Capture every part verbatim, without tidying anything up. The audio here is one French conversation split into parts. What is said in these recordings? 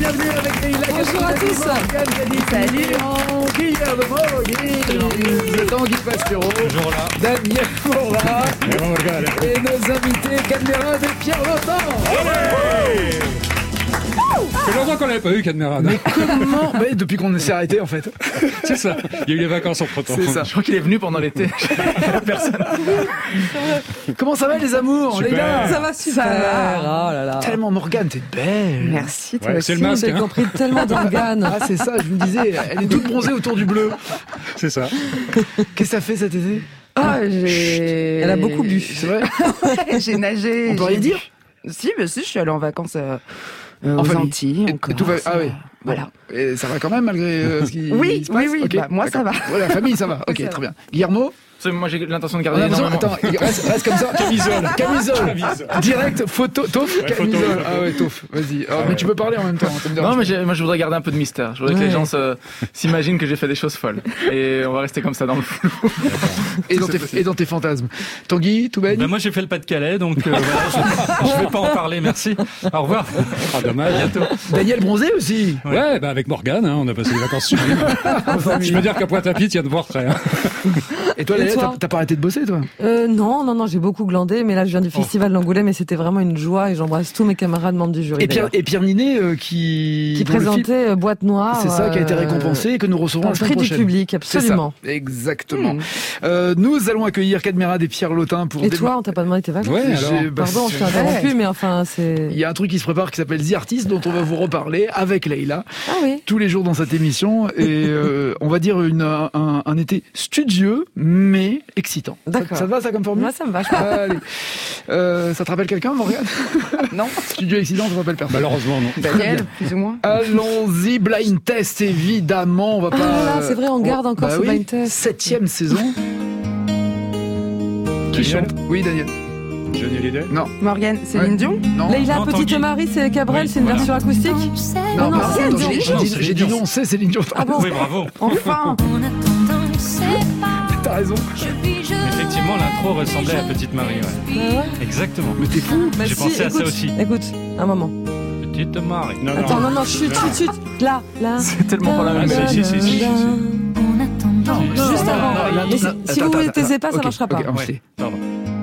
bienvenue avec Leïla. Bonjour à tous. Salut. Guillermo Moguis, Tanguy Pastureau. Toujours là. Daniel Moura. Et nos invités, Cadmerade et Pierre Lotin. Ça fait longtemps qu'on l'avait pas eu, Cadmerade. Mais comment mais depuis qu'on s'est arrêté, en fait. C'est ça. Il y a eu les vacances entre temps. C'est ça. Je crois qu'il est venu pendant l'été. Personne. Comment ça va, les amours, les gars? Ça va super. Ça va. Oh là là. Tellement Morgane, t'es belle. Merci, toi Ouais, aussi. c'est le masque, J'ai hein. compris tellement d'organes. Ah, c'est ça, je me disais, elle est toute bronzée autour du bleu. C'est ça. Qu'est-ce que ça fait cet été? Ah, j'ai... Elle a beaucoup bu. C'est vrai? Ouais, j'ai nagé. On peut rien j'ai- dire? Si, mais si, je suis allée en vacances euh, euh, En aux famille. Antilles. Et- en et tout va- Corse, ah oui. euh, Voilà. Et ça va quand même malgré euh, ce qui Oui, se passe? oui, oui. Ok, Bah, moi, ça d'accord. va. Ouais, la famille, ça va. Ok, Ça va. très bien. Guillermo? Moi, j'ai l'intention de On garder a besoin. énormément. Attends, il reste, reste comme ça. Camisole. Camisole. Direct, photo, tauf, Ouais, photo, camisole. photo. Ah ouais, tauf. Vas-y. Ah, mais tu peux parler en même temps. Ça me dérange Non, mais pas. j'ai- moi, je voudrais garder un peu de mystère. Je voudrais que Ouais. les gens se- s'imaginent que j'ai fait des choses folles. Et on va rester comme ça dans le flou. Et dans, tes, et dans tes fantasmes. Tanguy, tout baigne? Ben moi j'ai fait le Pas-de-Calais, donc euh, voilà, je, je vais pas en parler, merci. Au revoir. Ah, dommage. Daniel Bronzé aussi. Ouais, bah avec Morgane, hein, on a passé des vacances sublimes. Je peux dire qu'à Pointe-à-Pitre, il y a de voir très. Hein. Et toi, Et Léa, toi t'as t'as pas arrêté de bosser, toi? Euh, non, non, non, j'ai beaucoup glandé, mais là je viens du festival d'Angoulême et c'était vraiment une joie et j'embrasse tous mes camarades membres du jury. Et Pierre, d'ailleurs. et Pierre Ninet, euh, qui. Qui dont le film- présentait euh, Boîte Noire. C'est ça qui a été euh, récompensé et que nous recevrons un la semaine prix du prochaine. public, C'est absolument. ça, exactement. Mmh. Euh, nous allons accueillir Cadmerade et Pierre Lotin pour Et déma- toi, on t'a pas demandé tes vacances? Ouais, alors. J'ai- bah, Pardon, je c'est- t'ai interrompu, mais enfin, c'est... Il y a un truc qui se prépare qui s'appelle The Artist dont on va vous reparler avec Leïla Ah oui. tous les jours dans cette émission et euh, on va dire une, un, un été studieux mais excitant. Ça, D'accord. ça te va ça comme formule? Moi, ça me va, je crois. Allez. Euh, ça te rappelle quelqu'un, Morgane? Non. Studio excitant, ça te rappelle personne. Malheureusement, non. Daniel, plus ou moins. Allons-y, blind test évidemment. On va Ah pas. là là, c'est vrai, on garde encore bah ce oui, blind test. Septième saison. Qui Daniel chante? Oui, Daniel. Johnny Hallyday. Non. Morgane, Céline Ouais. Dion. Non. Leïla, Non, Petite Tanguy. Marie, c'est Cabrel, Oui, c'est une voilà. version acoustique. Non, non, pardon, c'est attends, Dion. j'ai- j'ai Non, dit- c'est j'ai dit Dion. non, c'est Céline Dion. Ah bon? Oui, bravo. Enfin. T'as raison. Effectivement, l'intro ressemblait à Petite Marie. Ouais. Ah ouais. Exactement. Mais t'es fou. Bah J'ai si, pensé à ça écoute, aussi. Écoute, un moment. Petite Marie. Non, Attends, non, non, chut, chut, chut. Là, là. C'est tellement pas la même Ah, chose. si, si, si, si, si. Non, Juste non, avant. non, non, Mais si- non, si attends, vous attends, taisez pas, ça ok, marchera pas. ok, on Ouais. sait. Pardon.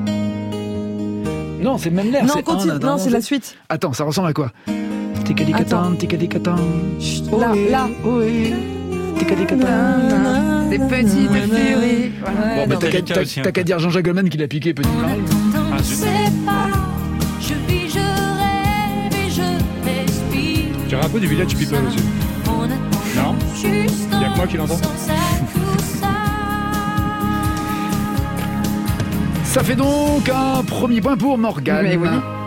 Non, c'est même l'air. Non, c'est continue. un, un, Non, un, c'est la suite. Attends, ça ressemble à quoi? Ticadicatan, ticadicatan. Chut, Là, là. Oui. Ticadicatan. Des petites furies. Voilà. Ouais, Bon, bah, non, t'as qu'à- délicat t'as- aussi, un t'as peu. qu'à dire Jean-Jacques Goldman qui l'a piqué, Petite Marie. Ah, zut. Je vis, je rêve et je respire. Tu dirais un peu du Village People aussi. On attend Non? juste Y a que moi qui l'entends. sans ça, tout ça. Ça fait donc un premier point pour Morgane. Mais oui.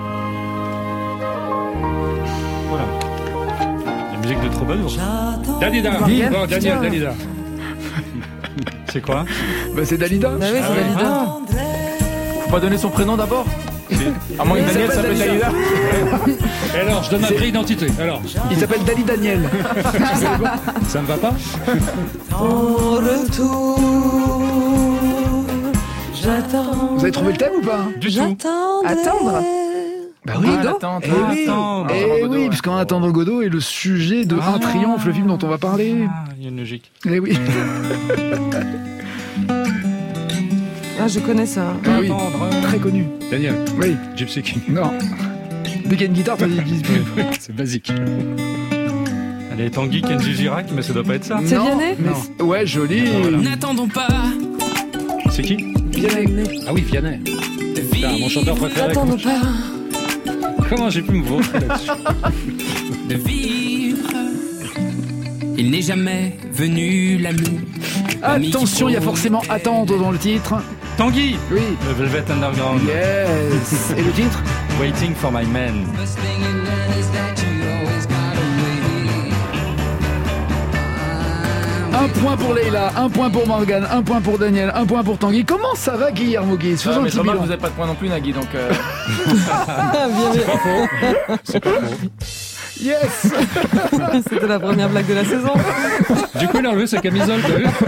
Voilà. La musique de Troubadour. Dalida. Morgane, Oh, Daniel, putain. Dalida. C'est quoi? Bah, c'est Dalida. Bah oui, Ah c'est ouais. Dalida. Faut pas donner son prénom d'abord. À moins que Il Daniel s'appelle s'appelle Dalida. Dalida. Et alors, je donne un vraie identité. Alors, Il s'appelle Dali Daniel. ça ne va pas? Au retour, j'attends. Vous avez trouvé le thème ou pas? Du tout. J'attends. Attendre. Bah oui. Ah, l'attente. Eh oui, Attendre. eh Attendre Godot, oui, ouais. puisqu'en attendant Godot est le sujet de Un Triomphe, le film dont on va parler. Ah, il y a une logique. Eh oui. Ah, je connais ça. Ah oui, très connu. Daniel, Oui, Gypsy King. non. Dès qu'il y a une guitare, t'as dit Gypsy. C'est basique. Allez, Tanguy, Kenji Girac, mais ça doit pas être ça. C'est Non, Vianney mais- Ouais, joli. Voilà. N'attendons pas. C'est qui? Vianney. Ah oui, Vianney. Putain, mon chanteur préféré. Attends, non pas. Comment j'ai pu me vautrer là-dessus? De vivre. Il n'est jamais venu la nuit. Attention, il y a forcément attendre dans le titre. Tanguy, Oui. le Velvet Underground. Yes. Et le titre? Waiting for my man. Un point pour Leïla, un point pour Morgane, un point pour Daniel, un point pour Tanguy. Comment ça va, Guillermo Guise? Ah, Faisons un mais petit je remarque que bilan. vous n'avez pas de point non plus, Nagui, donc. euh, Ah, bien, bien. C'est pas faux. Yes. C'était la première blague de la saison. Du coup, il a enlevé sa camisole, t'as vu?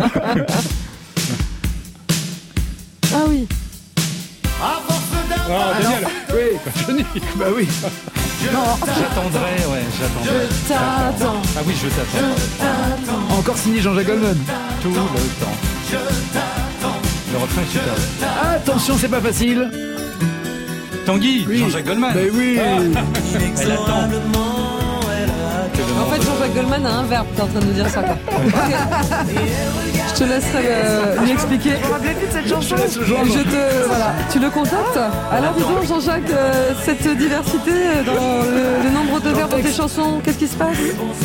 Ah oui. Oh, Daniel. Oui. Johnny. Bah oui. J'attendrai, ouais, j'attendrai. Je t'attends. Ah oui, je t'attends. Encore signé Jean-Jacques Goldman. Tout le temps. Le refrain est super. Attention, c'est pas facile. Tanguy, Oui. Jean-Jacques Goldman. Ben oui. Elle attend. En fait, Jean-Jacques Goldman a un verbe, t'es en train de nous dire ça, quoi. Ok. Je te laisserai le- lui expliquer. Vous vous rappelez plus de cette chanson? Je te, voilà. Tu le contactes. Alors, dis donc, Jean-Jacques, euh, cette diversité euh, dans le, le nombre de verbes dans tes chansons, qu'est-ce qui se passe?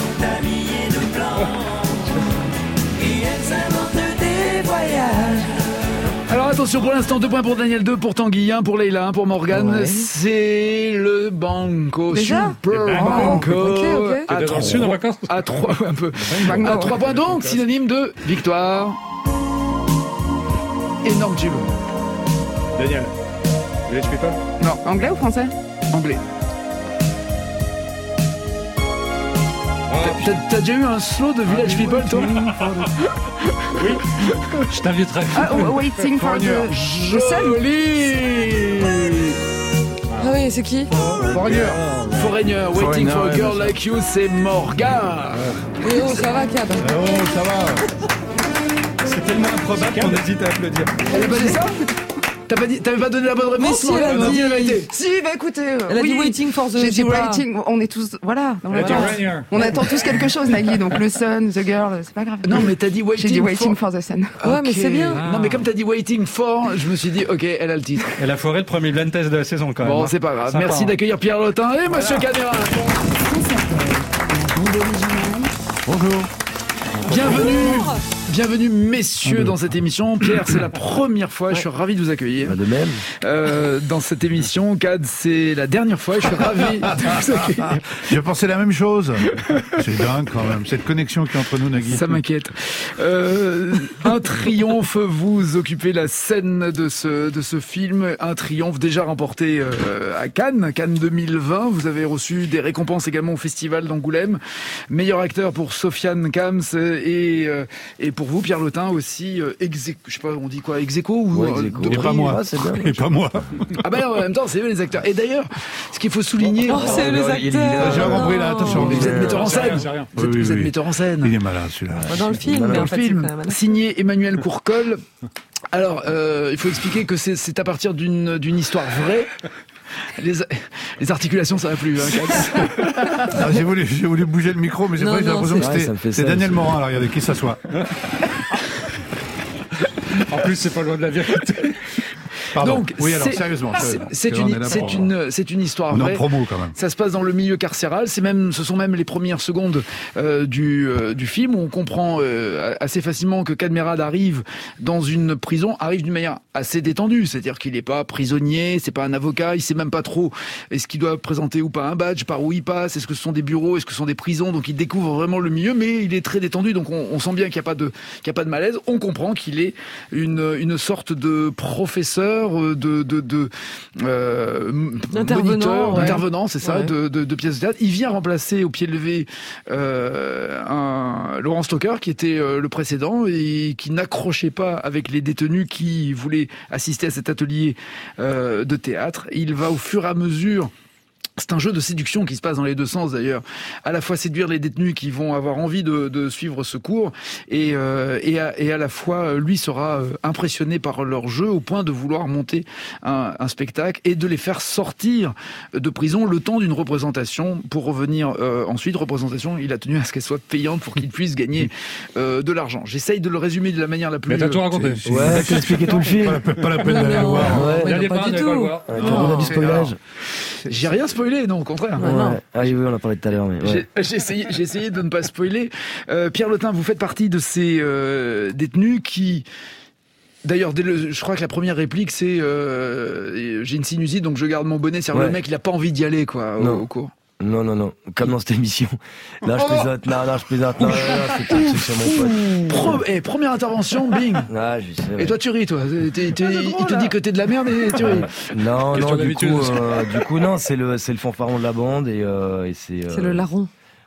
Alors attention, pour l'instant, deux points pour Daniel, deux pour Tanguy, un pour Leïla, un pour Morgane. Ouais. C'est le Banco. Déjà Super Eh ben, Banco. ok, ok. À T'es dans le sud en trois- vacances À trois, un peu. À trois points donc, synonyme de victoire. Énorme tube. Daniel. Village People. Anglais ou français? Anglais. T'as- T'as déjà eu un slow de Village People, toi? Je t'inviterai. Ah, oh, waiting for the, the sun. Joli. Ah oui, c'est qui? Foreigner. Foreigner. Waiting for a Foreigner, girl like you, c'est Morgane. Eh oh, ça va, Cab. Oh, ça va. C'est tellement improbable qu'on hésite à applaudir. Elle a pas dit ça? T'as pas dit, t'avais pas donné la bonne réponse? Mais si, elle a Morgane, dit- la vérité. Si, bah écoutez, euh, Elle a oui. dit waiting for the J'ai dit zebra. waiting, on est tous, voilà. dans Elle a le dit temps. Rainier. On attend tous quelque chose, Nagui, donc le sun, the girl, c'est pas grave. Non, mais t'as dit waiting, J'ai dit waiting for... for the sun. Ouais, mais Ok. c'est bien. Non, mais comme t'as dit waiting for, je me suis dit, ok, elle a le titre. Elle a foiré le premier blind test de la saison quand même. Bon, hein. c'est pas grave. Sympa, Merci hein. d'accueillir Pierre Lotin et Monsieur Canéra. Bonjour. Bienvenue, bienvenue messieurs dans cette émission. Pierre, c'est la première fois, je suis ravi de vous accueillir. De même. Euh, dans cette émission, Cad, c'est la dernière fois, je suis ravi de vous accueillir. Je pensais la même chose. C'est dingue quand même, cette connexion qui est entre nous, Nagui. Ça m'inquiète. Euh, un triomphe, vous occupez la scène de ce, de ce film. Un triomphe déjà remporté euh, à Cannes, Cannes deux mille vingt. Vous avez reçu des récompenses également au Festival d'Angoulême. Meilleur acteur pour Sofiane Kams et, euh, et pour vous, Pierre Lotin, aussi, euh, ex, je sais pas, on dit quoi, ex aequo ou Ouais, euh, ex aequo. de Et prix pas moi. Ah, c'est bien. Et pas moi. Ah ben en même temps, c'est eux les acteurs. Et d'ailleurs, ce qu'il faut souligner, Oh, c'est les acteurs. J'ai compris là, attention. vous êtes metteur en C'est rien, scène. c'est rien. Vous êtes, Oui, vous êtes oui. metteur en scène. Il est malin celui-là. Dans le film, mais Dans en le fait, c'est film, quand même un- signé Emmanuel Courcol. Alors, euh, il faut expliquer que c'est, c'est à partir d'une, d'une histoire vraie. Les, les articulations, ça va plus. Hein, Kat. Ah, j'ai, voulu, j'ai voulu bouger le micro, mais c'est Non, vrai que j'ai non, l'impression c'est- que Ouais, c'était, ça me fait c'est ça Daniel aussi. Morin. Alors regardez, qui s'assoit. En plus, c'est pas loin de la vérité. Pardon. Donc, oui, alors c'est- sérieusement. c'est, sérieusement, c'est parce que là, une, on est là c'est pour- une, c'est une histoire On est en vraie. promo quand même. Ça se passe dans le milieu carcéral. C'est même, ce sont même les premières secondes euh, du, euh, du film où on comprend euh, assez facilement que Cadmerade arrive dans une prison, arrive d'une manière assez détendue. C'est-à-dire qu'il n'est pas prisonnier, c'est pas un avocat, il sait même pas trop est-ce qu'il doit présenter ou pas un badge, par où il passe, est-ce que ce sont des bureaux, est-ce que ce sont des prisons. Donc il découvre vraiment le milieu, mais il est très détendu. Donc on, on sent bien qu'il n'y a pas de, qu'il y a pas de malaise. On comprend qu'il est une, une sorte de professeur, de, de, de euh, D'intervenant, moniteur, ouais. d'intervenant, c'est ça, Ouais. de, de, de pièces de théâtre. Il vient remplacer au pied levé euh, un Laurent Stocker qui était euh, le précédent et qui n'accrochait pas avec les détenus qui voulaient assister à cet atelier euh, de théâtre. Il va au fur et à mesure. C'est un jeu de séduction qui se passe dans les deux sens d'ailleurs. À la fois séduire les détenus qui vont avoir envie de, de suivre ce cours et, euh, et, à, et à la fois lui sera euh, impressionné par leur jeu au point de vouloir monter un, un spectacle et de les faire sortir de prison le temps d'une représentation pour revenir euh, ensuite. Représentation, il a tenu à ce qu'elle soit payante pour qu'il puisse gagner euh, de l'argent. J'essaye de le résumer de la manière la plus... Mais t'as tout raconté. Ouais, t'as expliqué tout le film. Pas la, pas la peine Non, d'aller la non. voir. Ouais. Ouais, N'allez non, pas, pas du n'allez pas le tout. voir. Ouais, on a du spoilage. J'ai rien spoilé, non, au contraire. Ouais, non. Ouais. Ah oui, oui, on en a parlé tout à l'heure. Mais ouais. J'ai j'ai essayé, j'ai essayé de ne pas spoiler. Euh, Pierre Lotin, vous faites partie de ces euh, détenus qui... D'ailleurs, dès le, je crois que la première réplique, c'est euh, j'ai une sinusite, donc je garde mon bonnet. C'est-à-dire Ouais. le mec, il a pas envie d'y aller, quoi, au, Non. au cours. Non, non, non. Comme dans cette émission. Là, je Oh plaisante. Non, non, je plaisante. Non, non, non, c'est tout, c'est sur mon pote. Pro, eh, première intervention, bing. Ah, je sais. Et toi, tu ris, toi. T'es- t'es- il te dit que t'es de la merde et tu ris. Non, Question non, du d'habitude. coup, euh, du coup, non, c'est le, c'est le fanfaron de la bande et, euh, et c'est. euh, C'est le larron.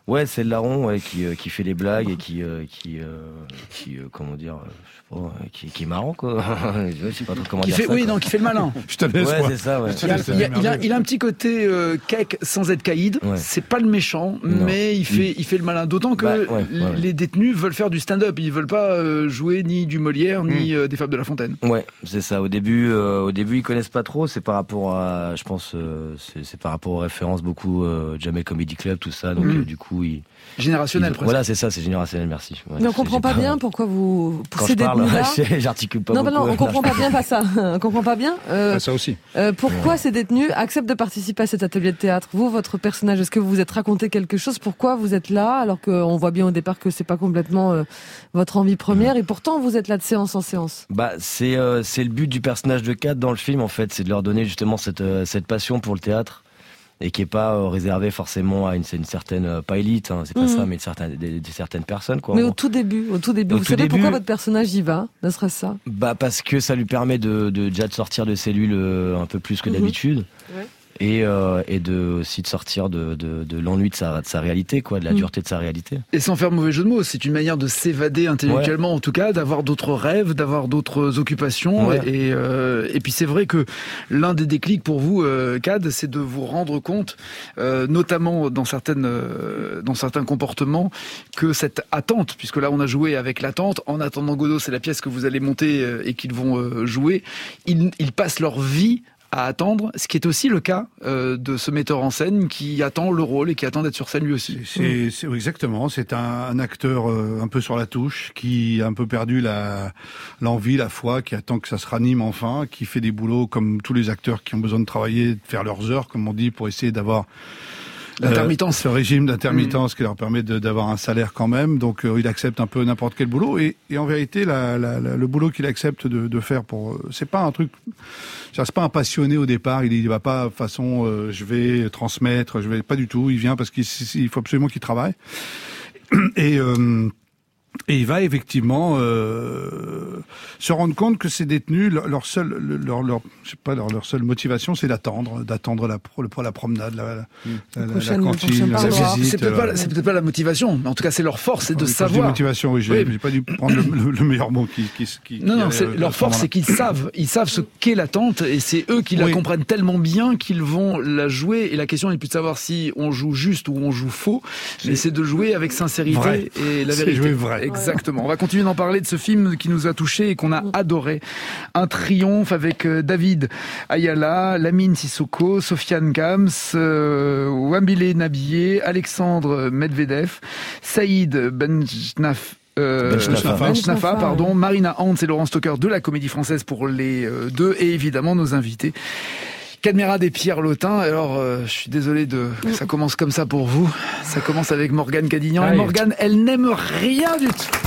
Ouais, c'est le larron ouais, qui, euh, qui fait les blagues et qui, euh, qui, euh, qui euh, comment dire, euh, je sais pas, euh, qui, qui est marrant quoi. Je sais pas trop comment qui dire fait, ça. Oui, quoi. non, qui fait le malin. Je te laisse. Ouais, moi. c'est ça. Ouais. Je te Il a, laisse il a- il a- démerder. il a un petit côté euh, cake sans être caïd. Ouais. C'est pas le méchant, Non. mais il fait, il fait le malin. D'autant que Bah, ouais, ouais, ouais. les détenus veulent faire du stand-up. Ils veulent pas euh, jouer ni du Molière ni Mm. euh, des Fables de La Fontaine. Ouais, c'est ça. Au début, euh, au début, ils connaissent pas trop. C'est par rapport à, je pense, euh, c'est, c'est par rapport aux références beaucoup, euh, Jamel Comedy Club, tout ça. Donc Mm. euh, du coup, ils, Générationnel, ils- presque. voilà, c'est ça, c'est générationnel. Merci. Ouais, Mais on c'est- comprend j'ai pas bien pourquoi vous Quand poussez je des parle, détenus-là. j'articule pas Non, bah beaucoup. non, on comprend pas bien, pas ça. On comprend pas bien. Euh, Bah, ça aussi. euh, pourquoi ces détenus acceptent de participer à cet atelier de théâtre? Vous, votre personnage, est-ce que vous vous êtes raconté quelque chose? Pourquoi vous êtes là? Alors qu'on voit bien au départ que c'est pas complètement euh, votre envie première, et pourtant vous êtes là de séance en séance. Bah, c'est euh, c'est le but du personnage de Kat dans le film en fait, c'est de leur donner justement cette euh, cette passion pour le théâtre et qui est pas euh, réservée forcément à une, c'est une certaine euh, pas élite, hein, c'est pas Mhm. ça, mais une certaine des, des certaines personnes quoi. Mais en au gros. tout début, au tout début, Au vous tout savez début- pourquoi votre personnage y va? Ne serait-ce ça? Bah parce que ça lui permet de, de déjà de sortir de cellules euh, un peu plus que Mhm. d'habitude. Ouais. Et, euh, et de aussi de sortir de, de, de l'ennui de sa, de sa réalité, quoi, de la Mm. dureté de sa réalité. Et sans faire mauvais jeu de mots, c'est une manière de s'évader intellectuellement, en tout cas, d'avoir d'autres rêves, d'avoir d'autres occupations. Ouais. Et, euh, et puis c'est vrai que l'un des déclics pour vous, euh, Cad, c'est de vous rendre compte, euh, notamment dans certaines, euh, dans certains comportements, que cette attente, puisque là on a joué avec l'attente, en attendant Godot, c'est la pièce que vous allez monter euh, et qu'ils vont euh, jouer, ils, ils passent leur vie à attendre, ce qui est aussi le cas euh, de ce metteur en scène qui attend le rôle et qui attend d'être sur scène lui aussi. C'est, c'est- exactement, c'est un, un acteur euh, un peu sur la touche, qui a un peu perdu la, l'envie, la foi, qui attend que ça se ranime enfin, qui fait des boulots comme tous les acteurs qui ont besoin de travailler, de faire leurs heures, comme on dit, pour essayer d'avoir L'intermittence. Euh, ce régime d'intermittence qui leur permet de, d'avoir un salaire quand même. Donc euh, il accepte un peu n'importe quel boulot. Et, et en vérité, la, la, la, le boulot qu'il accepte de, de faire pour, euh, c'est pas un truc, c'est pas un passionné au départ. Il, il va pas façon, euh, je vais transmettre, je vais pas du tout. Il vient parce qu'il il faut absolument qu'il travaille. Et euh, Et il va effectivement euh, se rendre compte que ces détenus, leur, leur seule, leur, leur, je sais pas, leur, leur seule motivation, c'est d'attendre, d'attendre la, la, la promenade, la, la, la, prochaine- la le prochain cantine, la parloir. visite. C'est peut-être euh, pas, c'est peut-être pas la motivation, mais en tout cas c'est leur force, c'est de quand je dis savoir. motivation, oui, j'ai Oui. j'ai pas dû prendre le, le, le meilleur mot qui, qui, qui Non, qui non, allait, c'est, euh, à leur ce force, moment-là. c'est qu'ils savent, ils savent ce qu'est l'attente, et c'est eux qui la Oui. comprennent tellement bien qu'ils vont la jouer. Et la question n'est plus de savoir si on joue juste ou on joue faux, mais c'est de jouer avec sincérité Vrai. et la C'est vérité. jouer vrai. Exactement. On va continuer d'en parler de ce film qui nous a touchés et qu'on a adoré. Un triomphe avec euh, David Ayala, Lamine Sissoko, Sofiane Gams, euh, Wambile Nabié, Alexandre Medvedev, Saïd Benjnaf. Euh, Benchnafa. Benchnafa, pardon, Marina Hans et Laurent Stocker de la Comédie Française pour les euh, deux, et évidemment nos invités. Cadmerade et Pierre Lotin. Alors, euh, je suis désolé de que ça commence comme ça pour vous. Ça commence avec Morgane Cadignan. Et Aïe. Morgane, elle n'aime rien du tout.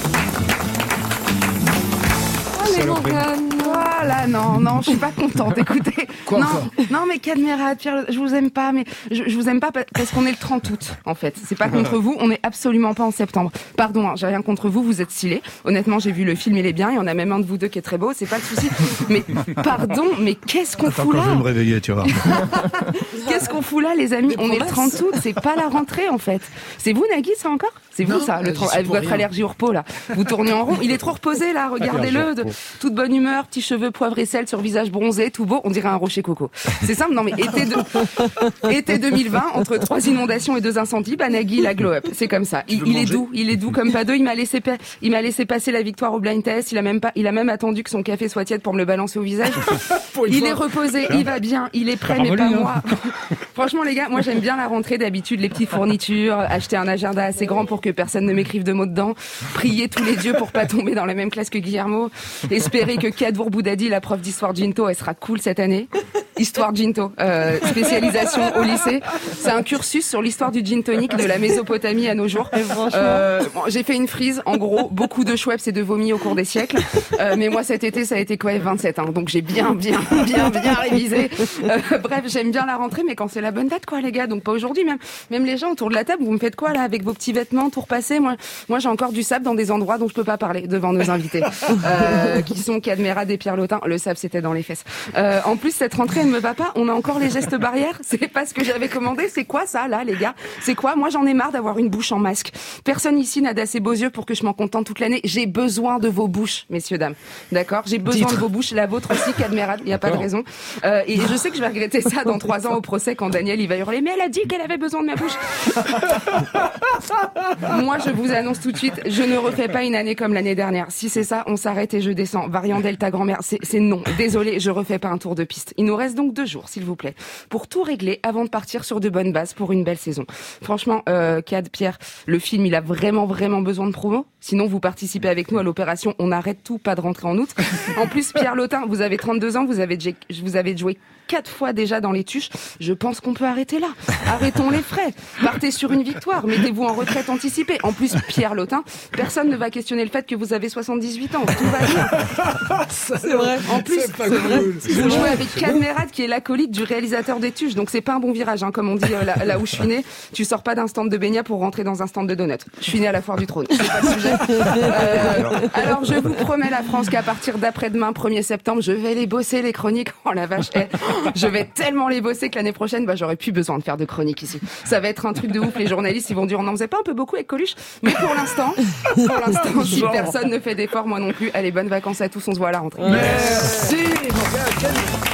Allez, Saloperie. Morgane. Voilà, non, non, je suis pas contente. Écoutez, Quoi non, encore non, mais Cadmerade, Pierre, je vous aime pas, mais je, je vous aime pas pa- parce qu'on est le trente août, en fait. C'est pas contre vous, on est absolument pas en septembre. Pardon, hein, j'ai rien contre vous, vous êtes stylés. Honnêtement, j'ai vu le film, il est bien. Il y en a même un de vous deux qui est très beau, c'est pas le souci. Mais pardon, mais qu'est-ce qu'on Attends, fout quand je vais me là réveiller, tu vas voir. Qu'est-ce qu'on fout là, les amis? On est le trente août, c'est pas la rentrée, en fait. C'est vous, Nagui, ça encore? C'est vous, Non, ça, le euh, trente j'y suis avec pour votre rien. allergie au repos, là. Vous tournez en rond. Il est trop reposé, là, regardez-le. De toute bonne humeur, petits cheveux, poivre et sel sur visage bronzé, tout beau. On dirait un rocher coco. C'est simple, non, mais été, de... été deux mille vingt, entre trois inondations et deux incendies, bah, Nagui, la glow up. C'est comme ça. Il, veux il est manger doux, il est doux comme pas deux. Il m'a laissé, pa- il m'a laissé passer la victoire au blind test. Il a même pas, il a même attendu que son café soit tiède pour me le balancer au visage. Pour une Il fois. est reposé, il va bien, il est prêt, mais Bravo, pas lui, hein. moi. Franchement, les gars, moi j'aime bien la rentrée d'habitude, les petites fournitures, acheter un agenda assez grand pour que personne ne m'écrive de mots dedans, prier tous les dieux pour pas tomber dans la même classe que Guillermo, espérer que Kadour Boudadi, la prof d'histoire Ginto, elle sera cool cette année. Histoire Ginto, euh, spécialisation au lycée. C'est un cursus sur l'histoire du gin tonic de la Mésopotamie à nos jours. Euh, bon, j'ai fait une frise, en gros, beaucoup de Schweppes et de vomi au cours des siècles. Euh, mais moi, cet été, ça a été quoi, vingt-sept, hein, donc j'ai bien, bien, bien, bien révisé. Euh, bref, j'aime bien la rentrée, mais quand c'est la bonne date, quoi, les gars. Donc pas aujourd'hui, même. Même les gens autour de la table, vous me faites quoi, là, avec vos petits vêtements, tout repassé? Moi, moi, j'ai encore du sable dans des endroits dont je peux pas parler devant nos invités, euh, qui sont Cadmerade et Pierre Lotin. Le sable, c'était dans les fesses. Euh, en plus, cette rentrée, ne me va pas. On a encore les gestes barrières. C'est pas ce que j'avais commandé. C'est quoi ça, là, les gars? C'est quoi? Moi, j'en ai marre d'avoir une bouche en masque. Personne ici n'a d'assez beaux yeux pour que je m'en contente toute l'année. J'ai besoin de vos bouches, messieurs, dames. D'accord? J'ai besoin Titre. de vos bouches. La vôtre aussi, Cadmerade. Il n'y a pas de raison. Euh, et je sais que je vais regretter ça dans trois ans au procès quand Daniel, il va hurler. Mais elle a dit qu'elle avait besoin de ma bouche. Moi, je vous annonce tout de suite, je ne refais pas une année comme l'année dernière. Si c'est ça, on s'arrête et je descends. Variant Delta grand-mère, c'est, c'est non. Désolé, je refais pas un tour de piste. Il nous reste donc deux jours, s'il vous plaît, pour tout régler avant de partir sur de bonnes bases pour une belle saison. Franchement, euh, Cad, Pierre, le film, il a vraiment, vraiment besoin de promo. Sinon, vous participez avec nous à l'opération On arrête tout, pas de rentrée en août. En plus, Pierre Lotin, vous avez trente-deux ans, vous avez, vous avez joué quatre fois déjà dans les tuches. Je pense qu'on peut arrêter là. Arrêtons les frais. Partez sur une victoire. Mettez-vous en retraite anticipée. En plus, Pierre Lotin, personne ne va questionner le fait que vous avez soixante-dix-huit ans. Tout va bien. C'est vrai. En plus, C'est pas cool. vous jouez avec Cadmerade, qui est l'acolyte du réalisateur des tuches. Donc c'est pas un bon virage, hein, comme on dit euh, là, là où je suis né. Tu sors pas d'un stand de baignat pour rentrer dans un stand de donuts. Je suis né à la foire du trône. C'est pas le sujet. Euh, alors je vous promets, la France, qu'à partir d'après-demain, premier septembre, je vais les bosser, les chroniques. Oh la vache. Eh, je vais tellement les bosser que l'année prochaine, bah, j'aurais plus besoin de faire de chroniques ici. Ça va être un truc de ouf. Les journalistes, ils vont dire, on n'en faisait pas un peu beaucoup avec Coluche? Mais pour l'instant, pour l'instant, si personne ne fait d'efforts, moi non plus. Allez, bonnes vacances à tous. On se voit à la rentrée. Merci, mon gars, quel-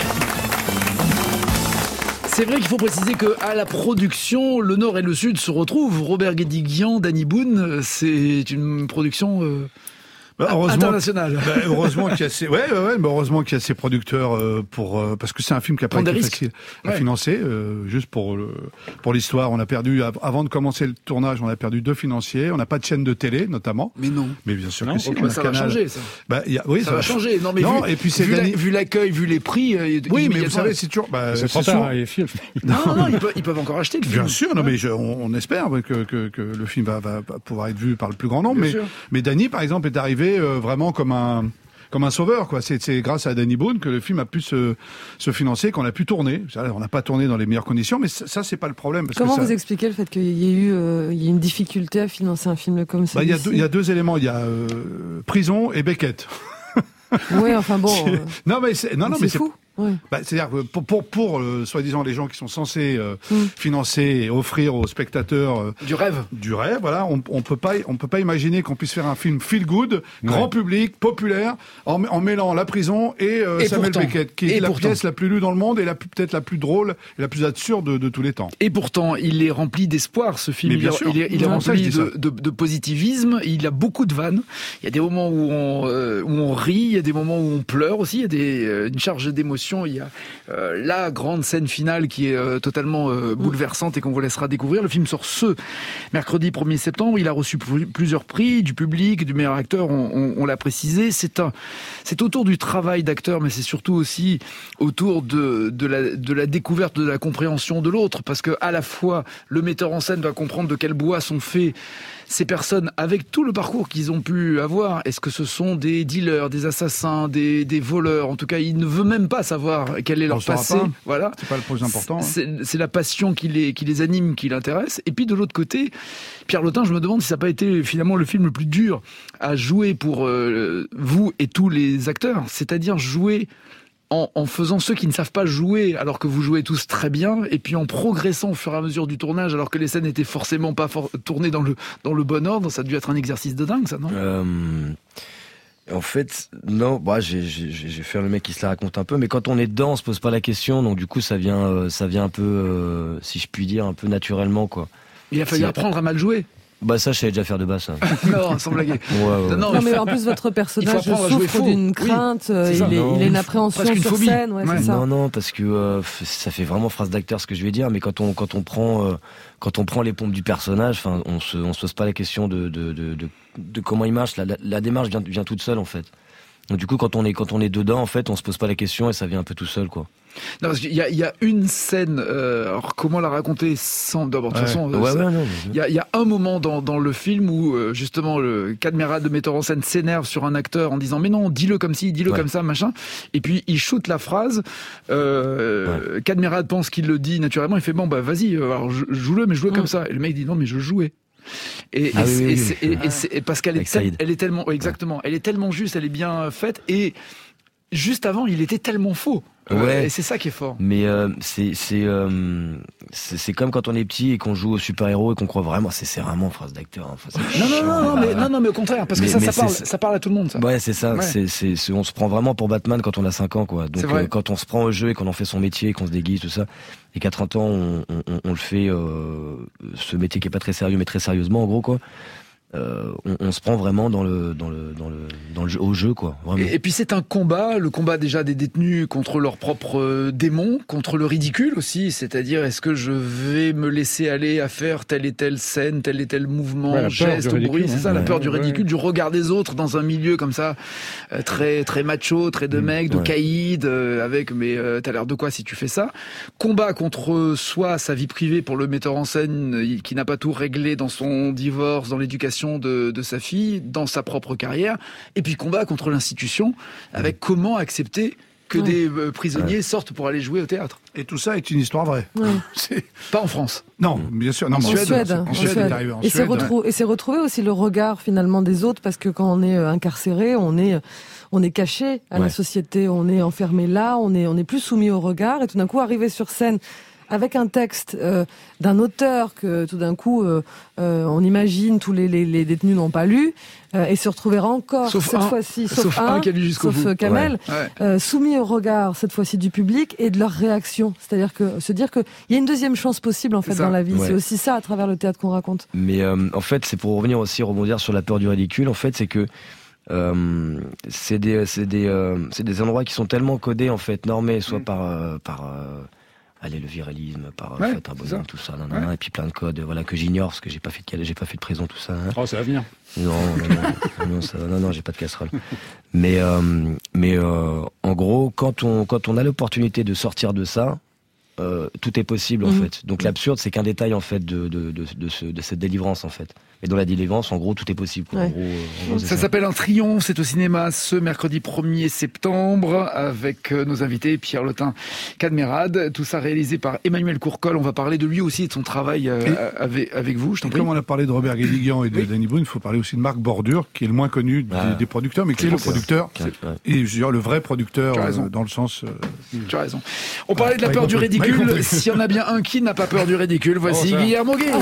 C'est vrai qu'il faut préciser que à la production, le Nord et le Sud se retrouvent. Robert Guédiguian, Danny Boone, c'est une production euh, Bah, heureusement, internationale. bah, heureusement qu'il y a ces, ouais, ouais, ouais, mais heureusement qu'il y a ces producteurs euh, pour euh, parce que c'est un film qui a pas Prendre été des facile à Ouais. financer. Euh, juste pour le, pour l'histoire, on a perdu av- avant de commencer le tournage, on a perdu deux financiers. On n'a pas de chaîne de télé, notamment. Mais non. Mais bien sûr Non, que si. ok, on a ça va Canal. changer, ça. Bah, il y a, oui, Ça, va changer. Non, mais Non, vu, et puis c'est vu, la- Danny- vu l'accueil, vu les prix. euh, Oui, mais vous immédiatement- savez, c'est toujours. Bah, C'est trop souvent- tard, les films. Non, non, non, ils peuvent, ils peuvent encore acheter le film. Bien sûr, non mais je, on, on espère que, que, que le film va, va pouvoir être vu par le plus grand nombre. Bien Mais, sûr. mais Danny, par exemple, est arrivé euh, vraiment comme un comme un sauveur, quoi. C'est, c'est grâce à Danny Boone que le film a pu se, se financer, qu'on a pu tourner. On n'a pas tourné dans les meilleures conditions, mais ça, ça c'est pas le problème. Parce Comment que ça, vous expliquez le fait qu'il y ait eu euh, il y ait une difficulté à financer un film comme bah, il y a celui-ci? deux, il y a deux éléments. Il y a euh, prison et Beckett. Oui, enfin bon. euh, Non mais c'est, non, non, c'est mais c'est, fou. Ouais. bah, c'est-à-dire que pour, pour, pour euh, soi-disant les gens qui sont censés euh, Mm. financer et offrir aux spectateurs euh, Du rêve. du rêve, voilà, on, on peut pas, on peut pas imaginer qu'on puisse faire un film feel good, grand public, populaire, en, en mêlant la prison et, euh, Et Samuel pourtant. Beckett, qui est Et la pourtant. pièce la plus lue dans le monde et la plus- peut-être la plus drôle et la plus absurde de, de tous les temps. Et pourtant, il est rempli d'espoir, ce film. Mais bien il, est, sûr. il est, il est C'est pour ça que rempli je dis de, ça. de, de positivisme. Il a beaucoup de vannes. Il y a des moments où on, euh, où on rit, il y a des moments où on pleure aussi. Il y a des, euh, une charge d'émotion. Il y a euh, la grande scène finale qui est euh, totalement euh, bouleversante et qu'on vous laissera découvrir. Le film sort ce mercredi premier septembre. Il a reçu pl- plusieurs prix du public, du meilleur acteur. On, on, on l'a précisé. C'est un, c'est autour du travail d'acteur, mais c'est surtout aussi autour de, de, la, de la découverte, de la compréhension de l'autre, parce que à la fois le metteur en scène doit comprendre de quel bois sont faits ces personnes avec tout le parcours qu'ils ont pu avoir. Est-ce que ce sont des dealers, des assassins, des, des voleurs? En tout cas, il ne veut même pas savoir quel est On leur le saura passé. pas. Voilà. C'est pas le plus important. hein. C'est c'est la passion qui les, qui les anime, qui l'intéresse. Et puis de l'autre côté, Pierre Lotin, je me demande si ça n'a pas été finalement le film le plus dur à jouer pour euh, vous et tous les acteurs. C'est-à-dire jouer en, en faisant ceux qui ne savent pas jouer alors que vous jouez tous très bien, et puis en progressant au fur et à mesure du tournage alors que les scènes n'étaient forcément pas for- tournées dans le, dans le bon ordre. Ça a dû être un exercice de dingue, ça, non? Euh, en fait, non, bah, j'ai, j'ai, j'ai fait le mec qui se la raconte un peu, mais quand on est dedans, on se pose pas la question, donc du coup, ça vient, euh, ça vient un peu, euh, si je puis dire, un peu naturellement, quoi. Il a fallu Si- apprendre à mal jouer. Bah, ça, je savais déjà faire de base, ça. Non, sans blaguer. Ouais, ouais. Non, Non, il mais faut- en plus, votre personnage apprendre à jouer souffre faux. d'une Oui, crainte, euh, c'est ça. il, est, Non. il a une appréhension Presque une sur phobie. scène, ouais, Ouais. c'est ça. Non, non, parce que euh, f- ça fait vraiment phrase d'acteur ce que je vais dire, mais quand on quand on prend euh, quand on prend les pompes du personnage, enfin, on se on se pose pas la question de de de, de, de comment il marche. La, la, la démarche vient vient toute seule en fait. Donc du coup, quand on est quand on est dedans, en fait, on se pose pas la question et ça vient un peu tout seul, quoi. Non, parce qu'il y a, il y a une scène. Euh, alors comment la raconter sans d'abord de toute Ouais. façon. euh, Ouais, ça- ouais, non. Il y, a, il y a un moment dans, dans le film où euh, justement le Cadmerade, le metteur en scène, s'énerve sur un acteur en disant mais non, dis-le comme ci, dis-le Ouais. comme ça, machin. Et puis il shoot la phrase. Euh, Cadmerade pense qu'il le dit naturellement. Il fait bon bah vas-y, euh, alors je- joue-le, mais joue-le Mm. comme ça. Et le mec dit non mais je jouais. Et, Ah et oui, c'est- oui, et oui. c'est- et- et c'est- et parce qu'elle est, Avec tel- Saïd. elle est tellement ouais, exactement, elle est tellement juste, elle est bien faite et juste avant il était tellement faux. Ouais. Et c'est ça qui est fort. Mais euh, c'est c'est, euh, c'est c'est comme quand on est petit et qu'on joue au super-héros et qu'on croit vraiment, c'est c'est vraiment phrase d'acteur. Hein. Enfin, c'est Non, non, chiant, non, non, là. mais, non, non, mais au contraire, parce que Mais- ça, mais ça parle, c'est- ça parle à tout le monde, ça. Ouais, c'est ça. Ouais. C'est, c'est, c'est- on se prend vraiment pour Batman quand on a cinq ans, quoi. Donc, C'est vrai. euh, quand on se prend au jeu et qu'on en fait son métier, qu'on se déguise, tout ça, et qu'à trente ans, on, on, on le fait, euh, ce métier qui est pas très sérieux, mais très sérieusement, en gros, quoi. Euh, on, on se prend vraiment dans le, dans le, dans le, dans le jeu, au jeu, quoi. Vraiment. Et, et puis c'est un combat, le combat déjà des détenus contre leurs propres euh, démons, contre le ridicule aussi, c'est-à-dire est-ce que je vais me laisser aller à faire telle et telle scène, tel et tel mouvement, Ouais, la peur geste, du ridicule, bruit, c'est hein. ça, la Ouais, peur du ouais. ridicule, du regard des autres dans un milieu comme ça, euh, très très macho, très de mec, de ouais. caïd, euh, avec mais euh, t'as l'air de quoi si tu fais ça. Combat contre soi, sa vie privée pour le metteur en scène euh, qui n'a pas tout réglé dans son divorce, dans l'éducation de, de sa fille, dans sa propre carrière, et puis combat contre l'institution, avec comment accepter que Ouais. des euh, prisonniers sortent pour aller jouer au théâtre. Et tout ça est une histoire vraie. Ouais. C'est... Pas en France. Non, bien sûr. Non, En mais Suède, En en Suède, Suède. il est arrivé en Et c'est Suède. retrou- et c'est retrouver aussi le regard finalement des autres, parce que quand on est euh, incarcéré, on est on est caché à la Ouais. société, on est enfermé là, on est on est plus soumis au regard, et tout d'un coup arriver sur scène avec un texte euh, d'un auteur que tout d'un coup euh, euh, on imagine tous les, les, les détenus n'ont pas lu, euh, et se retrouver encore Sauf cette un. fois-ci, Sauf sauf, un qui a lu jusqu'au sauf bout. euh, Kamel, Ouais. euh, soumis au regard cette fois-ci du public et de leur réaction. C'est-à-dire que se dire qu'il y a une deuxième chance possible en C'est fait ça. dans la vie. Ouais. C'est aussi ça à travers le théâtre qu'on raconte. Mais euh, en fait, c'est pour revenir aussi, rebondir sur la peur du ridicule. En fait, c'est que euh, c'est des, c'est des, euh, c'est des endroits qui sont tellement codés, en fait, normés, soit Mm. par, euh, par, euh, allez, le viralisme, par Ouais, euh, faites un c'est bonhomme, ça. tout ça, nan, nan, nan, Ouais. et puis plein de codes, voilà, que j'ignore parce que j'ai pas fait de, j'ai pas fait de prison, tout ça. Hein. Oh, ça va venir. Non, non, non, non, ça, non, non, j'ai pas de casserole. Mais, euh, mais euh, en gros, quand on, quand on a l'opportunité de sortir de ça, euh, tout est possible en Mhm. fait. Donc l'absurde, c'est qu'un détail en fait de de de de, ce, de cette délivrance en fait. Et dans la délivrance, en gros, tout est possible. Quoi. En Ouais. gros, euh, en gros, c'est Ça ça. s'appelle Un Triomphe, c'est au cinéma ce mercredi premier septembre avec euh, nos invités Pierre Lotin, Cadmerade, tout ça réalisé par Emmanuel Courcol. On va parler de lui aussi et de son travail euh, Et- avec, avec vous, je t'en Et prie. comme on a parlé de Robert Guédiguian et de Oui. Danny Boone, il faut parler aussi de Marc Bordure, qui est le moins connu des, Ah. des producteurs, mais qui est le producteur. Ouais. Et je veux dire, le vrai producteur, Tu as raison. euh, dans le sens... euh, Tu as raison. On parlait de la Ouais, peur du compris. Ouais, ridicule. compris. S'il y en a bien un qui n'a pas peur du ridicule, voici Oh, ça. Guillermo Guy.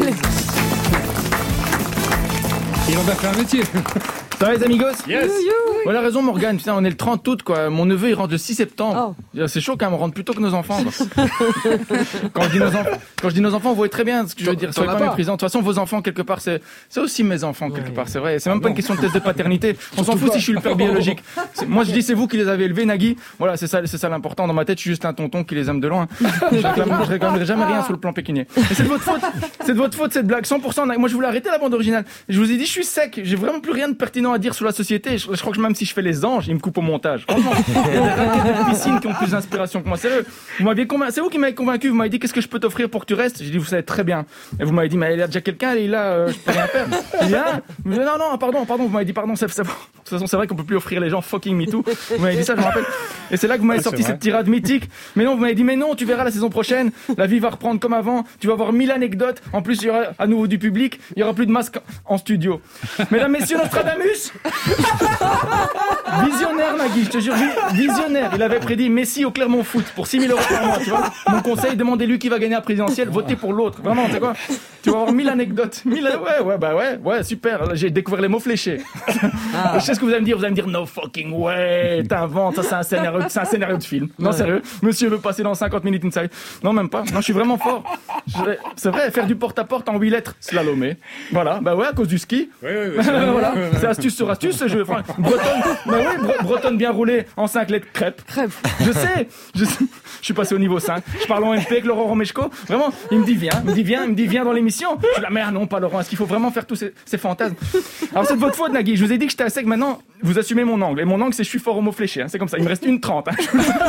Il en a fait un métier. Ça va les amigos? Yes. Voilà raison Morgane, putain on est le trente août quoi, mon neveu il rentre le six septembre. Oh. C'est chaud quand même, on rentre plus tôt que nos enfants quoi. quand, je dis nos enfants, quand je dis nos enfants, vous voyez très bien ce que je veux T'en- dire, t'en soyez as pas pas. méprisants. De toute façon vos enfants quelque part c'est c'est aussi mes enfants quelque Ouais. part, c'est vrai. C'est même pas une question de test de paternité, on s'en Surtout fout pas. si je suis le père biologique. C'est- Moi je dis c'est vous qui les avez élevés Nagui, voilà c'est ça, c'est ça l'important. Dans ma tête je suis juste un tonton qui les aime de loin. Je réclame- je réclamerai jamais rien sur le plan pécunier. Et c'est de votre faute, c'est de votre faute cette blague, cent pour cent. Moi je voulais arrêter la bande originale. Je vous ai dit je suis sec, j'ai vraiment plus rien de pertinent à dire sur la société. Je, je crois que même si je fais les anges, ils me coupent au montage. Franchement, il y a des raquettes de piscine qui ont plus d'inspiration que moi. Sérieux. Vous m'aviez convaincu, c'est vous qui m'avez convaincu. Vous m'avez dit qu'est-ce que je peux t'offrir pour que tu restes. J'ai dit vous savez très bien. Et vous m'avez dit mais il y a déjà quelqu'un et là euh, je peux rien faire. J'ai dit ah, mais non non pardon pardon. Vous m'avez dit pardon. C'est, c'est, de toute façon c'est vrai qu'on peut plus offrir les gens fucking me too. Vous m'avez dit ça je me rappelle. Et c'est là que vous m'avez Ah, sorti c'est vrai. cette tirade mythique. Mais non vous m'avez dit mais non tu verras la saison prochaine. La vie va reprendre comme avant. Tu vas avoir mille anecdotes. En plus il y aura à nouveau du public. Il y aura plus de masques en studio. Mesdames messieurs Nostradamus. Visionnaire Nagui, je te jure, vi- visionnaire. Il avait prédit Messi au Clermont Foot pour six mille euros par mois, tu vois. Mon conseil, demandez-lui qui va gagner la présidentielle, votez pour l'autre. Vraiment, tu sais quoi. Tu vas avoir mille anecdotes. Mille, ouais, ouais, bah ouais, ouais, super. Là, j'ai découvert les mots fléchés. Je sais ce que vous allez me dire, vous allez me dire, no fucking way, t'inventes, ça c'est un scénario, c'est un scénario de film. Non, sérieux. Monsieur veut passer dans cinquante minutes inside. Non, même pas. Non, je suis vraiment fort. Je vais- C'est vrai, faire du porte-à-porte en huit lettres, slalomé. Voilà, bah ouais, à cause du ski. Oui, oui, oui. c'est- Voilà, c'est astuce sur astuce ce jeu. Enfin, bretonne, mais oui, bre- bretonne bien roulée en cinq lettres crêpes. Crêpe. Je sais, je sais, je suis passé au niveau cinq. Je parle en M P avec Laurent Romeshko. Vraiment, il me dit viens, il me dit viens, il me dit viens dans l'émission. Je dis la merde, non, pas Laurent. Est-ce qu'il faut vraiment faire tous ces, ces fantasmes? Alors c'est de votre faute, Nagui. Je vous ai dit que j'étais à sec. Maintenant, vous assumez mon angle. Et mon angle, c'est je suis fort au mot fléché. Hein. C'est comme ça. Il me reste une trente. Hein.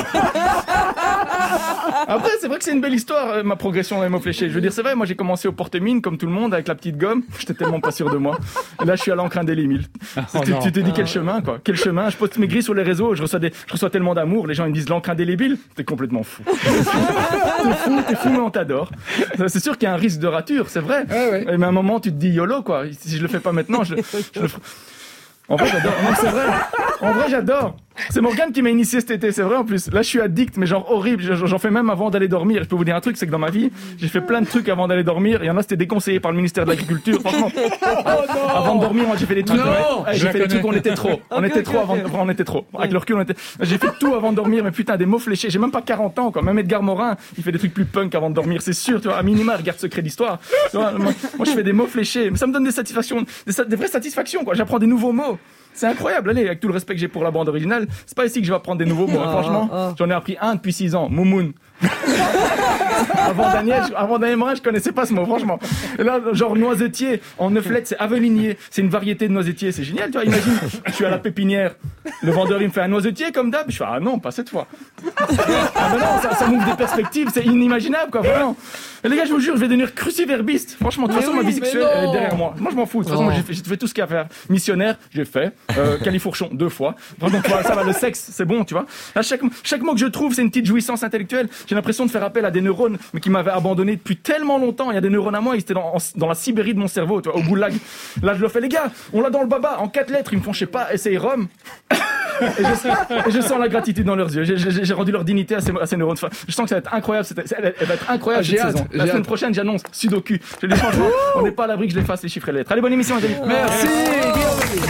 Après, c'est vrai que c'est une belle histoire, euh, ma progression dans les mots fléchés. Je veux dire, c'est vrai, moi j'ai commencé au porte-mine, comme tout le monde, avec la petite gomme. J'étais tellement pas sûr de moi. Et là, je suis à l'encre indélébile. Oh tu, non. tu te dis quel chemin, quoi. Quel chemin. Je poste mes grilles sur les réseaux, je reçois, des, je reçois tellement d'amour. Les gens ils me disent l'encre indélébile. T'es complètement fou. T'es fou, t'es fou, mais on t'adore. C'est sûr qu'il y a un risque de rature, c'est vrai. Ouais, ouais. Mais à un moment, tu te dis YOLO, quoi. Si je le fais pas maintenant, je, je le ferai. En vrai, j'adore. Non, c'est vrai. En vrai, j'adore. C'est Morgane qui m'a initié cet été, c'est vrai en plus. Là, je suis addict, mais genre horrible. J'en fais même avant d'aller dormir. Je peux vous dire un truc, c'est que dans ma vie, j'ai fait plein de trucs avant d'aller dormir. Il y en a, c'était déconseillé par le ministère de l'Agriculture. Franchement, avant de dormir, moi, j'ai fait des trucs. Non, ouais, j'ai fait des trucs, on était trop. On Okay, était okay, trop avant. okay. On était trop. Avec le recul, on était. J'ai fait tout avant de dormir, mais putain, des mots fléchés. J'ai même pas quarante ans, quoi. Même Edgar Morin, il fait des trucs plus punk avant de dormir, c'est sûr. Tu vois, à minima, regarde Secret d'Histoire. Tu vois, moi, moi, je fais des mots fléchés, mais ça me donne des satisfactions, des, des vraies satisfactions, quoi. J'apprends des nouveaux mots. C'est incroyable, allez, avec tout le respect que j'ai pour la bande originale, c'est pas ici que je vais apprendre des nouveaux mots, hein, franchement. oh. J'en ai appris un depuis six ans, Moumoun. avant Daniel, je, avant Daniel Morin, je connaissais pas ce mot, franchement. Et là, genre noisetier, en neuf lettres, c'est avelinier. C'est une variété de noisetier, c'est génial, tu vois. Imagine, je suis à la pépinière, le vendeur il me fait un noisetier comme d'hab, je fais ah non, pas cette fois. Ah ben non, ça, ça m'ouvre des perspectives, c'est inimaginable, quoi, vraiment. Et les gars, je vous jure, je vais devenir cruciverbiste. Franchement, de toute façon, oui, ma vie sexuelle, elle est derrière moi. Moi, je m'en fous. De toute façon, Oh. moi, j'ai fait, j'ai fait tout ce qu'il y a à faire. Missionnaire, j'ai fait. Euh, califourchon, deux fois. Donc, voilà, ça va, le sexe, c'est bon, tu vois. Là, chaque, chaque mot que je trouve, c'est une petite jouissance intellectuelle. J'ai l'impression de faire appel à des neurones, mais qui m'avaient abandonné depuis tellement longtemps. Il y a des neurones à moi, ils étaient dans, en- dans la Sibérie de mon cerveau, tu vois, au goulag. Là, je le fais, les gars, on l'a dans le baba, en quatre lettres. Ils me font, je sais pas, essayer Rome. Et je, et je sens la gratitude dans leurs yeux. J'ai, j'ai, j'ai rendu leur dignité à ces, à ces neurones. Enfin, je sens que ça va être incroyable. Cette, elle, elle va être incroyable Ah, j'ai cette hâte, saison. j'ai La semaine hâte. prochaine, j'annonce Sudoku. Je dis franchement, on n'est pas à l'abri que je les fasse les chiffres et les lettres. Allez, bonne émission, les amis. Merci, Guillaume.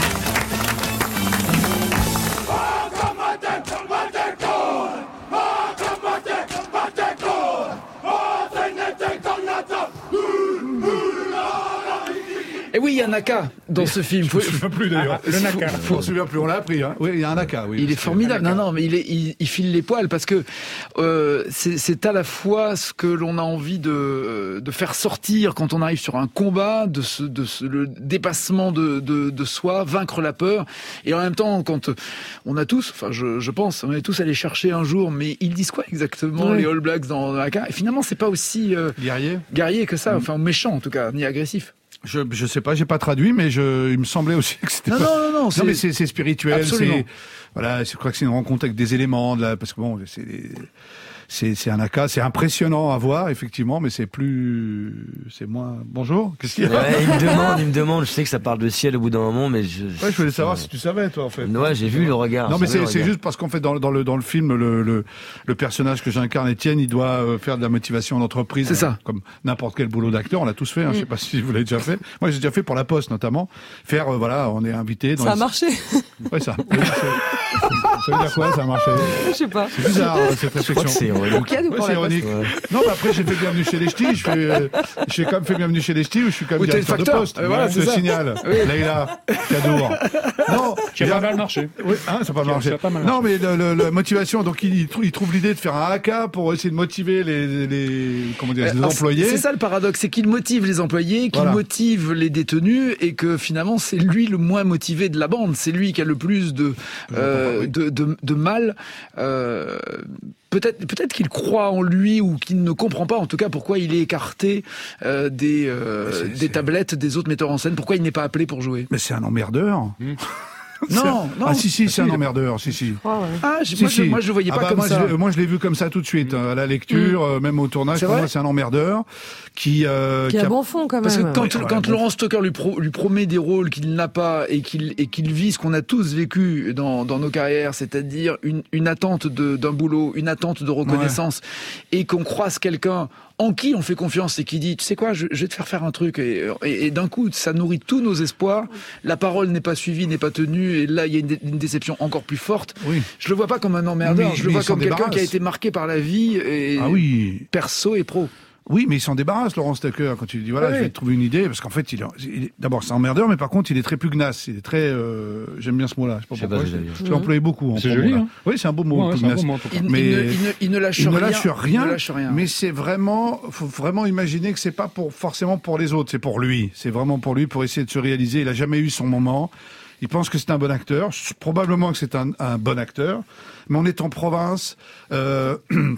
Et oui, il y a Naka dans ce film. Faut- Je me souviens plus d'ailleurs. Le Naka. Je me souviens plus, on l'a appris. Hein. Oui, il y a un Naka. Oui. Il est formidable. Non, non, mais il, est, il, il file les poils parce que euh, c'est, c'est à la fois ce que l'on a envie de, de faire sortir quand on arrive sur un combat, de, ce, de ce, le dépassement de, de, de soi, vaincre la peur. Et en même temps, quand on a tous, enfin, je, je pense, on est tous allés chercher un jour, mais ils disent quoi exactement, Oui. les All Blacks dans Naka? Et finalement, c'est pas aussi euh, Guerrier. guerrier que ça, enfin méchant en tout cas, ni agressif. Je je sais pas, j'ai pas traduit, mais je il me semblait aussi que c'était Non, pas. non, non, non, Non, c'est- mais c'est c'est spirituel, Absolument. c'est voilà, je crois que c'est une rencontre avec des éléments de la, parce que bon, c'est des- c'est c'est un Naka, c'est impressionnant à voir effectivement, mais c'est plus c'est moins. Bonjour, qu'est-ce qu'il y a? Ouais, il me demande, il me demande. Je sais que ça parle de ciel au bout d'un moment, mais je. Ouais, je voulais savoir si tu savais toi en fait. Ouais, j'ai vu le regard. Non, mais j'ai vu c'est le c'est regard. juste parce qu'en fait dans, dans le dans le film le le, le personnage que j'incarne Étienne, il doit euh, faire de la motivation d'entreprise. C'est ça. hein, comme n'importe quel boulot d'acteur, on l'a tous fait. Hein, Je sais pas si vous l'avez déjà fait. Moi, j'ai déjà fait pour la Poste notamment. Faire euh, voilà, on est invité. Dans Ça a les- marché. Ouais, ça. Oui, c'est- ça veut dire quoi? Ça a marché. Je sais pas. C'est bizarre euh, cette Je crois que réflexion. c'est ironique. Cadeau Ouais, pour c'est la poste. ironique. Ouais. Non, mais après j'ai fait Bienvenue chez les Ch'tis. Je fais, euh, j'ai quand même fait Bienvenue chez les Ch'tis où je suis quand même Où t'es le directeur de facteur. poste. Euh, voilà, je c'est ça. signale. Leïla, Cadour. Non, Qui a bien- pas mal marché. Oui, hein, ça a pas Qui a- marché. ça a pas mal Non, mais le, le- la motivation, donc il, il trouve, il trouve l'idée de faire un haka pour essayer de motiver les, les, comment dire, les Alors, employés. C'est ça le paradoxe, c'est qu'il motive les employés, qu'il Voilà. motive les détenus, et que finalement c'est lui le moins motivé de la bande. C'est lui qui a le plus de euh, de, de, de mal. Euh, Peut-être, peut-être qu'il croit en lui ou qu'il ne comprend pas, en tout cas, pourquoi il est écarté euh, des euh, C'est- des c'est- tablettes des autres metteurs en scène. Pourquoi il n'est pas appelé pour jouer? Mais c'est un emmerdeur. Non, non. Ah si si, c'est un il est- emmerdeur, si si. Ah, ouais. Ah, je- Si, moi, je, si. moi je le voyais Ah pas bah, comme moi, ça. Je, l'ai- moi je l'ai vu comme ça tout de suite, hein, à la lecture, euh, même au tournage. C'est Pour vrai moi, c'est un emmerdeur qui euh, Qui qui a a- bon fond quand Parce que même. quand, Ouais, quand voilà, bon. Laurent Stocker lui, pro- lui promet des rôles qu'il n'a pas et qu'il et qu'il vit ce qu'on a tous vécu dans, dans nos carrières, c'est-à-dire une, une attente de- d'un boulot, une attente de reconnaissance, et qu'on croise quelqu'un en qui on fait confiance et qui dit, tu sais quoi, je, je vais te faire faire un truc, et, et, et d'un coup, ça nourrit tous nos espoirs, la parole n'est pas suivie, n'est pas tenue, et là, il y a une, dé- une déception encore plus forte. Oui. Je le vois pas comme un emmerdeur, Mais- je le mais vois il s'en comme quelqu'un qui a débarrasse. été marqué par la vie, et Ah oui. perso et pro. Oui, mais il s'en débarrasse, Laurent Stocker, quand tu lui dis, voilà, Ouais. je vais te trouver une idée, parce qu'en fait, il est, il est- d'abord, c'est un emmerdeur, mais par contre, il est très pugnace, il est très, euh, j'aime bien ce mot-là, je sais pas Je sais pourquoi, pas, je, je l'ai- je l'ai employé beaucoup. en C'est promo, joli, là. hein. Oui, c'est un beau mot, Ouais, c'est un pugnace. beau mot, en tout cas. Il, Mais- il ne, il ne- il ne lâche Il rien. ne lâche rien, Il ne lâche rien. mais c'est vraiment, faut vraiment imaginer que c'est pas pour, forcément pour les autres, c'est pour lui. C'est vraiment pour lui, pour essayer de se réaliser. Il a jamais eu son moment. Il pense que c'est un bon acteur. Probablement que c'est un, un bon acteur. Mais on est en province, euh,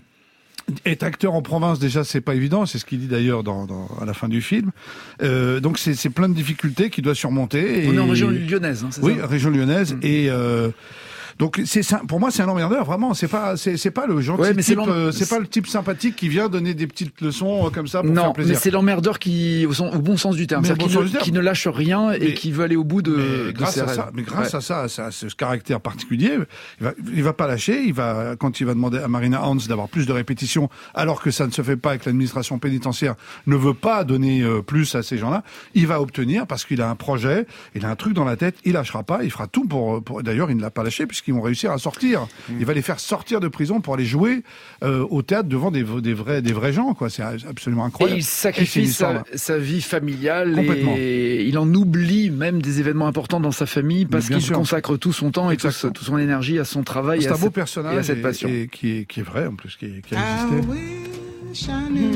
être acteur en province, déjà, c'est pas évident. C'est ce qu'il dit d'ailleurs dans, dans, à la fin du film. Euh, donc c'est, c'est plein de difficultés qu'il doit surmonter. On et- est en région lyonnaise, hein, c'est Oui, ça région lyonnaise. Mm. Et, euh, Donc c'est ça, pour moi c'est un emmerdeur vraiment. C'est pas c'est c'est pas le gentil Ouais, mais c'est type. l'em- euh, c'est pas le type sympathique qui vient donner des petites leçons euh, comme ça pour faire Non, plaisir. mais c'est l'emmerdeur qui, au, son- au bon sens du terme, Mais c'est-à-dire au qui, bon ne, sens du terme. qui ne lâche rien et Mais- qui veut aller au bout de, Mais de grâce ses à rêves. ça, mais grâce Ouais. à ça, à ça, à ce caractère particulier, il va, il va pas lâcher. Il va, quand il va demander à Marina Hans d'avoir plus de répétitions, alors que ça ne se fait pas et que l'administration pénitentiaire ne veut pas donner euh, plus à ces gens-là, il va obtenir parce qu'il a un projet, il a un truc dans la tête, il lâchera pas, il fera tout pour. pour d'ailleurs, il ne l'a pas lâché puisqu'ils vont réussir à sortir. Mmh. Il va les faire sortir de prison pour aller jouer euh, au théâtre devant des, des vrais, des vrais gens, quoi. C'est absolument Et incroyable. il Et c'est sacrifie une histoire, sa, là. sa vie familiale Complètement. et il en oublie même des événements importants dans sa famille parce bien qu'il sûr. consacre tout son temps et tout, Exactement. toute son énergie à son travail et C'est à, un beau cette, personnage et à cette et- passion. et qui est, qui est vrai en plus, qui, qui a existé.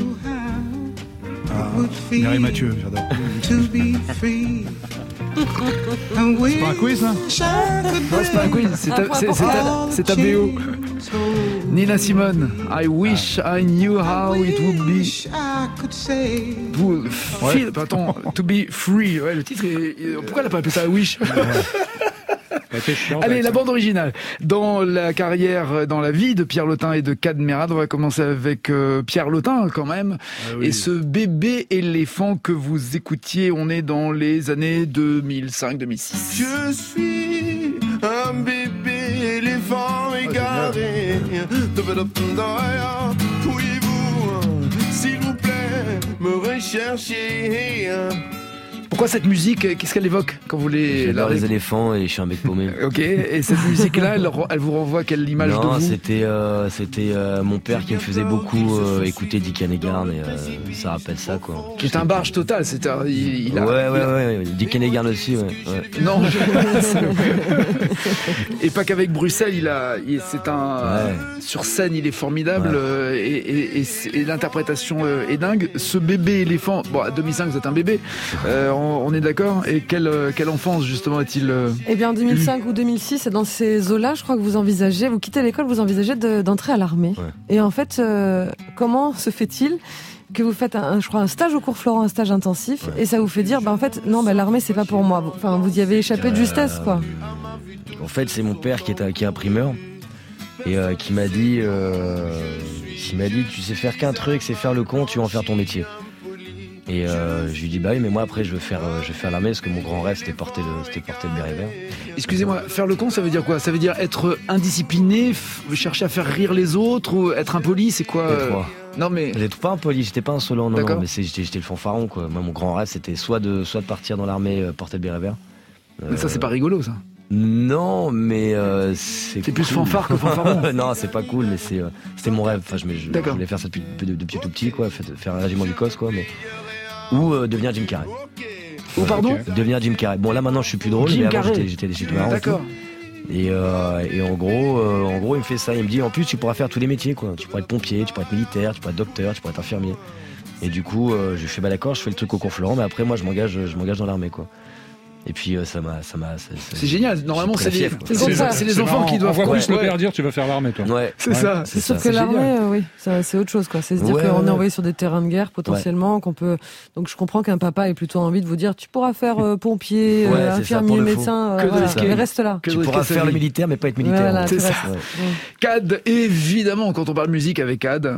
Ah, Mireille Mathieu, j'adore. C'est pas un quiz, là? Non, c'est pas un quiz, c'est ta, c'est, c'est ta, c'est ta B O. Nina Simone, I wish I knew how it would be to feel, attends, to be free. Ouais, le titre est, pourquoi elle a pas appelé ça I wish? Allez, la bande originale. Dans la carrière, dans la vie de Pierre Lotin et de Kad Merad, on va commencer avec euh, Pierre Lotin quand même. Ah oui. Et ce bébé éléphant que vous écoutiez, on est dans les années deux mille cinq deux mille six. Je suis un bébé éléphant égaré. Oui, vous, s'il vous plaît, me recherchez. Pourquoi cette musique? Qu'est-ce qu'elle évoque quand vous les... J'adore la- les éléphants et je suis un mec paumé. Ok, et cette musique-là, elle, ren- elle vous renvoie quelle image de Non, vous? c'était euh, c'était euh, mon père qui me faisait beaucoup euh, écouter Dick Hennegarn et euh, ça rappelle ça quoi. Qui est un barge total, c'est un, il, il a, ouais, ouais, il a- ouais, ouais, Dick Hennegarn aussi, ouais. ouais. Non, je... et pas qu'avec Bruxelles, il a, il- c'est un Ouais. sur scène, il est formidable Ouais. euh, et, et, et, c'est- et l'interprétation euh, est dingue. Ce bébé éléphant, bon, à deux mille cinq, vous êtes un bébé, euh, on, on est d'accord. Et quelle, euh, quelle enfance justement est-il euh, Eh bien, en deux mille cinq ou deux mille six, c'est dans ces eaux-là, je crois que vous envisagez, vous quittez l'école, vous envisagez de- d'entrer à l'armée. Ouais. Et en fait, euh, comment se fait-il que vous faites, un, je crois, un stage au cours Florent, un stage intensif, Ouais. et ça vous fait dire, bah en fait, non, bah, l'armée, c'est pas pour moi. Enfin, vous y avez échappé de justesse, quoi. En fait, c'est mon père qui est, un- qui est imprimeur et euh, qui m'a dit, euh, qui m'a dit, tu sais faire qu'un truc, c'est faire le con, tu vas en faire ton métier. Et euh, je lui dis bah oui, mais moi après je veux faire, euh, je veux faire l'armée parce que mon grand rêve c'était porter le, c'était porter le béret vert. Excusez-moi, faire le con, ça veut dire quoi? Ça veut dire être indiscipliné, f- chercher à faire rire les autres ou être impoli, c'est quoi? Être euh, quoi Non mais J'étais pas impoli, j'étais pas insolent, non, D'accord. non, mais c'est, j'étais, j'étais le fanfaron quoi. Moi mon grand rêve c'était soit de, soit de partir dans l'armée, euh, porter le béret vert. Mais ça, c'est pas rigolo, ça. Non, mais euh, c'est. C'est plus cool. fanfare que fanfaron. Non, c'est pas cool, mais c'est, euh, c'était mon rêve. Enfin, je, me- je, je D'accord. voulais faire ça depuis, depuis, depuis tout petit, quoi, faire, faire un régiment du C O S, quoi, mais ou euh, devenir Jim Carrey. Oh, pardon? Devenir Jim Carrey. Bon, là maintenant, je suis plus drôle, Jim mais avant, Carrey. j'étais, j'étais, j'étais marrant. D'accord. Et, euh, et en gros, euh, en gros, il me fait ça. Il me dit, en plus, tu pourras faire tous les métiers, quoi. Tu pourras être pompier, tu pourras être militaire, tu pourras être docteur, tu pourras être infirmier. Et du coup, euh, je fais bah d'accord, je fais le truc au cours Florent, mais après, moi, je m'engage, je m'engage dans l'armée, quoi. Et puis euh, ça m'a, ça m'a. ça- ça- C'est génial. Normalement, j'ai c'est pris la les, fièvre, quoi. C'est comme ça. c'est les C'est enfants marrant. qui doivent. On voit Ouais, plus le ouais. père dire tu vas faire l'armée, toi. Ouais. C'est ça. C'est ça, sauf que c'est l'armée, génial. euh, oui, ça, c'est autre chose, quoi. C'est se dire Ouais, qu'on ouais, est ouais. envoyé sur des terrains de guerre potentiellement, qu'on peut. Donc je comprends qu'un papa ait plutôt envie de vous dire, tu pourras faire euh, pompier, Ouais, euh, c'est ça, infirmier, pour le faux. médecin, Que euh, de voilà, risquer. mais reste là. Que Tu de pourras risquer sa faire le vie. militaire, mais pas être militaire. Voilà, ouais. c'est ça. Ouais. Cad, évidemment, quand on parle musique avec Cad.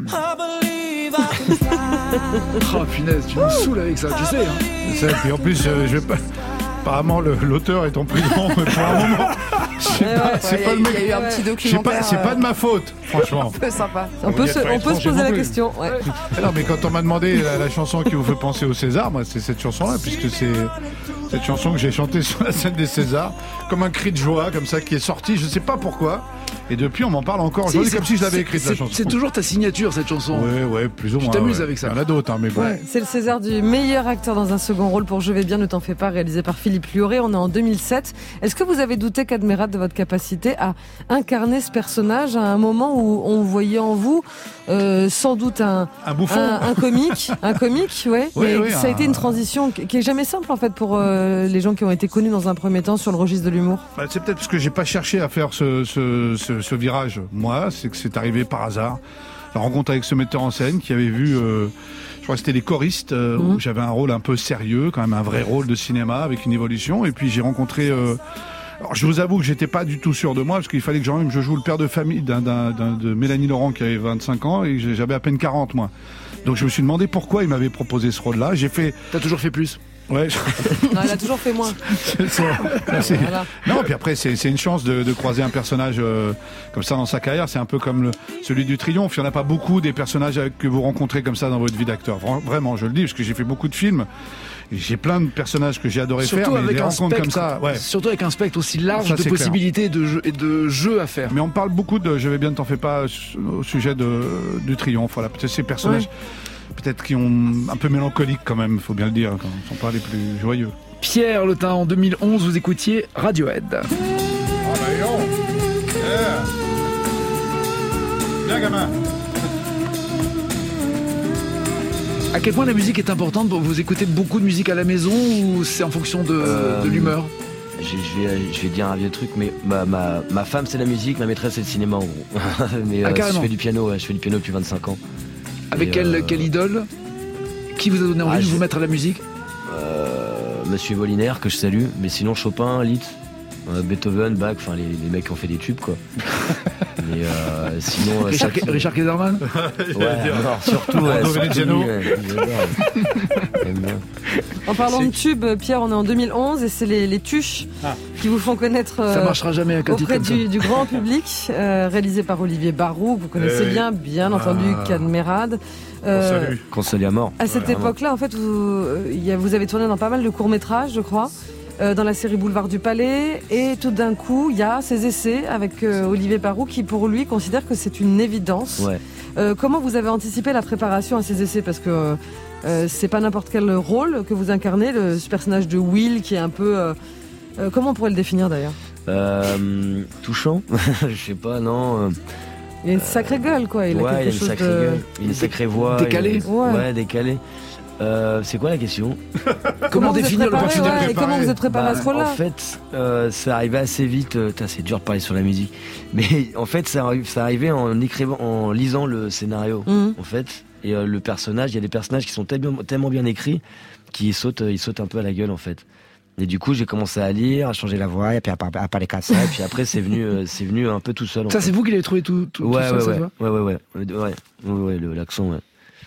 Oh punaise, tu me saoules avec ça, tu sais. Hein. C'est ça, et puis en plus, euh, je vais pas. Apparemment, le- l'auteur est en prison mais pour un moment. Je sais Ouais, pas, ouais, c'est Il y, pas a- le il mec. y a eu un petit Je sais pas, documentaire. c'est pas de ma faute, franchement. Un peu sympa. On peut y se, a pas on peut se étranger poser non la plus. question. Ouais. Non, mais quand on m'a demandé la, la chanson qui vous fait penser au César, moi, c'est cette chanson-là, puisque c'est cette chanson que j'ai chantée sur la scène des Césars, comme un cri de joie, comme ça, qui est sorti, je sais pas pourquoi. Et depuis, on m'en parle encore aujourd'hui, Si, comme c'est- si je l'avais c'est- écrite, la c'est- chanson. C'est toujours ta signature, cette chanson. Ouais, ouais, plus ou Tu moins. t'amuses ouais. avec ça. Il y en a d'autres, hein, mais bon. Ouais, c'est le César du meilleur acteur dans un second rôle pour Je vais bien, ne t'en fais pas, réalisé par Philippe Lioré. On est en deux mille sept. Est-ce que vous avez douté, Kad Merad, de votre capacité à incarner ce personnage à un moment où on voyait en vous euh, sans doute un, Un bouffon. un, un comique, un comique, ouais. Oui, mais oui, ça a un- été une transition qui qui est jamais simple en fait pour euh, les gens qui ont été connus dans un premier temps sur le registre de l'humour. Bah, c'est peut-être parce que j'ai pas cherché à faire ce, ce, ce, ce virage. Moi, c'est que c'est arrivé par hasard. La rencontre avec ce metteur en scène qui avait vu, euh, je crois que c'était Les Choristes, euh, Mhm. où j'avais un rôle un peu sérieux, quand même un vrai rôle de cinéma avec une évolution. Et puis j'ai rencontré euh, Alors, je vous avoue que j'étais pas du tout sûr de moi, parce qu'il fallait que je, je joue le père de famille d'un, d'un, d'un, de Mélanie Laurent qui avait vingt-cinq ans, et j'avais à peine quarante, moi. Donc je me suis demandé pourquoi il m'avait proposé ce rôle-là. J'ai fait... T'as toujours fait plus. Ouais. Non, il a toujours fait moins. C'est ça. C'est... Voilà. Non, puis après, c'est, c'est une chance de, de croiser un personnage euh, comme ça dans sa carrière. C'est un peu comme le, celui du Triomphe. Il n'y en a pas beaucoup des personnages avec, que vous rencontrez comme ça dans votre vie d'acteur. Vraiment, je le dis, parce que j'ai fait beaucoup de films. Et j'ai plein de personnages que j'ai adoré Surtout faire, mais avec les un rencontres spectre, comme ça, ouais. Surtout avec un spectre aussi large Ça, de possibilités de jeux, et de jeux à faire. Mais on me parle beaucoup de Je vais bien, ne t'en fais pas, au sujet de, du Triomphe. Voilà, peut-être ces personnages, ouais. peut-être qui ont un peu mélancoliques quand même, il faut bien le dire, quand ils ne sont pas les plus joyeux. Pierre Lotin, en deux mille onze, vous écoutiez Radiohead. Oh bah yo yeah. Bien gamin. À quel point la musique est importante? Vous écoutez beaucoup de musique à la maison ou c'est en fonction de, euh, de l'humeur? je, je, vais, je vais dire un vieux truc, mais ma, ma, ma femme c'est la musique, ma maîtresse c'est le cinéma en gros. mais ah, euh, carrément. je fais du piano, ouais, je fais du piano depuis vingt-cinq ans. Avec Et, quelle, euh... quelle idole? Qui vous a donné envie ah, de vous mettre à la musique? euh, Monsieur Volinaire que je salue, mais sinon Chopin, Liszt, euh, Beethoven, Bach, enfin les, les mecs qui ont fait des tubes quoi. Mais euh, sinon Richard, ça... Richard Kelderman. Ouais, alors, surtout ouais, surtout lui, ouais, en parlant c'est... de tubes, Pierre, on est en deux mille onze et c'est les, les tuches ah. qui vous font connaître euh, ça marchera jamais à auprès du, du grand public, euh, réalisé par Olivier Barrault, que vous connaissez hey. bien, bien entendu, ah. Cadmerade. Euh, Qu'on salue à mort. À cette ouais, époque-là, en fait, vous, euh, vous avez tourné dans pas mal de courts-métrages, je crois. Euh, dans la série Boulevard du Palais, et tout d'un coup il y a ces essais avec euh, Olivier Barrault qui pour lui considère que c'est une évidence. Ouais. Euh, comment vous avez anticipé la préparation à ces essais, parce que euh, c'est pas n'importe quel rôle que vous incarnez, le ce personnage de Will qui est un peu euh, euh, comment on pourrait le définir d'ailleurs? euh, touchant. Je sais pas, non. Il a une sacrée gueule quoi. Il ouais, a quelque il a une chose sacrée de... gueule, il a une sacrée voix. Décalée. Il... Ouais. ouais, décalée. Euh, c'est quoi la question? Comment, comment définir le personnage? Ouais, et comment vous êtes préparé bah, à ce rôle-là? En fait, euh, ça arrivait assez vite. Euh, c'est dur de parler sur la musique, mais en fait, ça, ça arrivait en écrivant, en lisant le scénario. Mmh. En fait, et euh, le personnage, il y a des personnages qui sont tellement, tellement bien écrits qu'ils sautent, ils sautent un peu à la gueule en fait. Et du coup, j'ai commencé à lire, à changer la voix, et puis à, à, à parler comme ça, et puis après, c'est venu, euh, c'est venu un peu tout seul. Ça, fait. C'est vous qui l'avez trouvé tout, tout, ouais, tout ouais, ça, ouais, ça ouais, ouais, ouais, ouais, ouais, ouais, ouais, le, l'accent, ouais.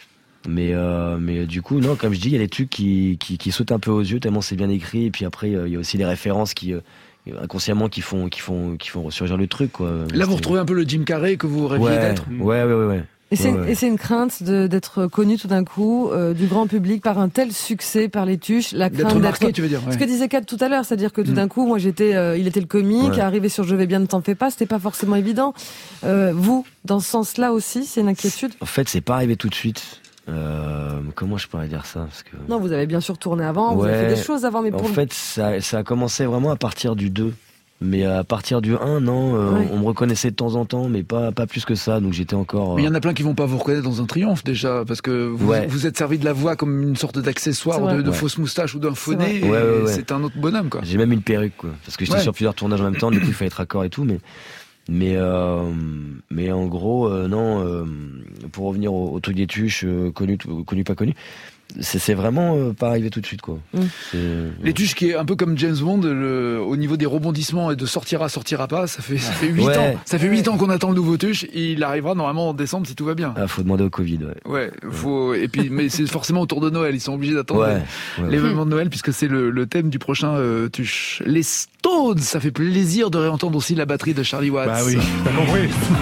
Mais euh, mais du coup non, comme je dis, il y a des trucs qui, qui qui sautent un peu aux yeux tellement c'est bien écrit, et puis après il euh, y a aussi les références qui euh, inconsciemment qui font qui font qui font ressurgir le truc quoi. Là C'était... vous retrouvez un peu le Jim Carrey que vous rêviez ouais, d'être. Ouais ouais ouais ouais. Et c'est, ouais, ouais. et c'est une crainte de, d'être connu tout d'un coup euh, du grand public par un tel succès, par les tuches, la crainte d'être marqué, d'être... tu veux dire, ouais. Ce que disait Kat tout à l'heure, c'est-à-dire que tout mmh. d'un coup, moi j'étais, euh, il était le comique, ouais. arrivé sur Je vais bien, ne t'en fais pas, c'était pas forcément évident. Euh, vous, dans ce sens-là aussi, c'est une inquiétude? En fait, c'est pas arrivé tout de suite. Euh, comment je pourrais dire ça parce que... Non, vous avez bien sûr tourné avant, ouais, vous avez fait des choses avant, mais pour... En fait, ça, ça a commencé vraiment à partir du deux. Mais à partir du un, non, euh, ouais. on me reconnaissait de temps en temps, mais pas, pas plus que ça, donc j'étais encore... Euh... Mais il y en a plein qui vont pas vous reconnaître dans un Triomphe, déjà, parce que vous ouais. vous êtes servi de la voix comme une sorte d'accessoire, de, de ouais. fausse moustache ou d'un fauné, c'est, ouais, ouais, ouais. c'est un autre bonhomme, quoi. J'ai même une perruque, quoi, parce que j'étais ouais. sur plusieurs tournages en même temps, du coup il fallait être raccord et tout, mais... Mais, euh, mais en gros, euh, non, euh, pour revenir au, au truc des tuches, euh, connu, connu, pas connu, c'est, c'est vraiment euh, pas arrivé tout de suite, quoi. Mmh. C'est, les tuches qui est un peu comme James Bond, le, au niveau des rebondissements et de sortira, sortira pas, ça fait, ça fait huit ouais. ans. Ça fait huit ans qu'on attend le nouveau tuche, et il arrivera normalement en décembre si tout va bien. Ah, faut demander au Covid, ouais. Ouais, faut, et puis, mais c'est forcément autour de Noël, ils sont obligés d'attendre ouais. les, ouais. l'événement de Noël, puisque c'est le, le thème du prochain euh, tuche. Les Stones, ça fait plaisir de réentendre aussi la batterie de Charlie Watts. Bah oui, t'as compris.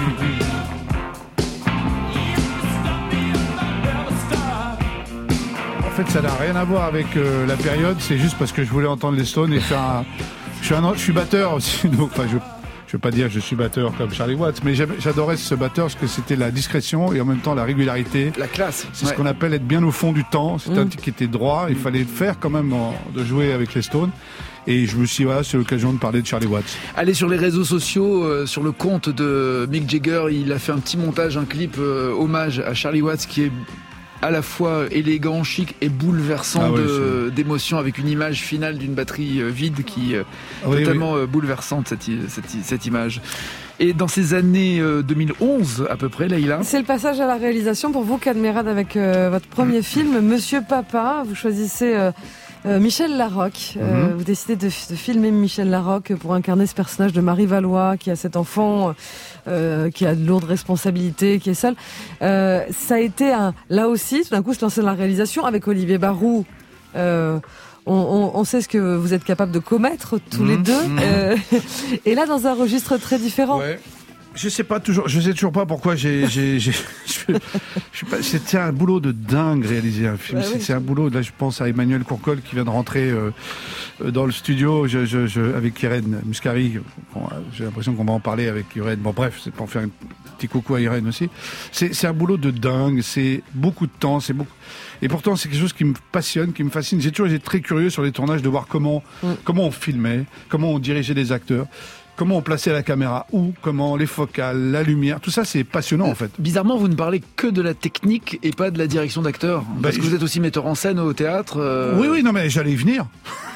En fait, ça n'a rien à voir avec euh, la période, c'est juste parce que je voulais entendre les Stones et faire un... Je suis, un... je suis batteur aussi, donc enfin, je... Je veux pas dire que je suis batteur comme Charlie Watts, mais j'adorais ce batteur parce que c'était la discrétion et en même temps la régularité. La classe. C'est ouais. ce qu'on appelle être bien au fond du temps. C'est mmh. un type qui était droit. Il fallait le faire quand même en, de jouer avec les Stones. Et je me suis dit, voilà, c'est l'occasion de parler de Charlie Watts. Allez sur les réseaux sociaux, euh, sur le compte de Mick Jagger, il a fait un petit montage, un clip euh, hommage à Charlie Watts qui est à la fois élégant, chic et bouleversant ah oui, de, d'émotion, avec une image finale d'une batterie vide qui est oui, totalement oui. bouleversante, cette, cette, cette image. Et dans ces années deux mille onze à peu près, Leïla, c'est le passage à la réalisation pour vous, Cadmerade, avec euh, votre premier film, Monsieur Papa. Vous choisissez euh, Euh, Michel Larocque, euh, Mhm. vous décidez de, de filmer Michel Larocque pour incarner ce personnage de Marie Valois, qui a cet enfant, euh, qui a de lourdes responsabilités, qui est seul. Euh, ça a été un, là aussi, tout d'un coup, se lancer dans la réalisation avec Olivier Barou. Euh, on, on, on sait ce que vous êtes capable de commettre tous Mhm. les deux. Mhm. Euh, et là, dans un registre très différent. Ouais. Je sais pas toujours, je sais toujours pas pourquoi j'ai, j'ai, j'ai je, je sais pas, c'était un boulot de dingue réaliser un film. Bah c'est, oui. c'est un boulot. Là, je pense à Emmanuel Courcol qui vient de rentrer euh, dans le studio. Je, je, je, avec Irène Muscari. Bon, j'ai l'impression qu'on va en parler avec Irène. Bon, bref, c'est pour faire un petit coucou à Irène aussi. C'est, c'est un boulot de dingue. C'est beaucoup de temps. C'est beaucoup. Et pourtant, c'est quelque chose qui me passionne, qui me fascine. J'ai toujours été très curieux sur les tournages de voir comment, Mm. comment on filmait, comment on dirigeait les acteurs. Comment on plaçait la caméra, où, comment, les focales, la lumière, tout ça c'est passionnant en fait. Bizarrement, vous ne parlez que de la technique et pas de la direction d'acteur. Parce Bah, que je- vous êtes aussi metteur en scène au théâtre. euh, Oui, oui, non mais j'allais y venir.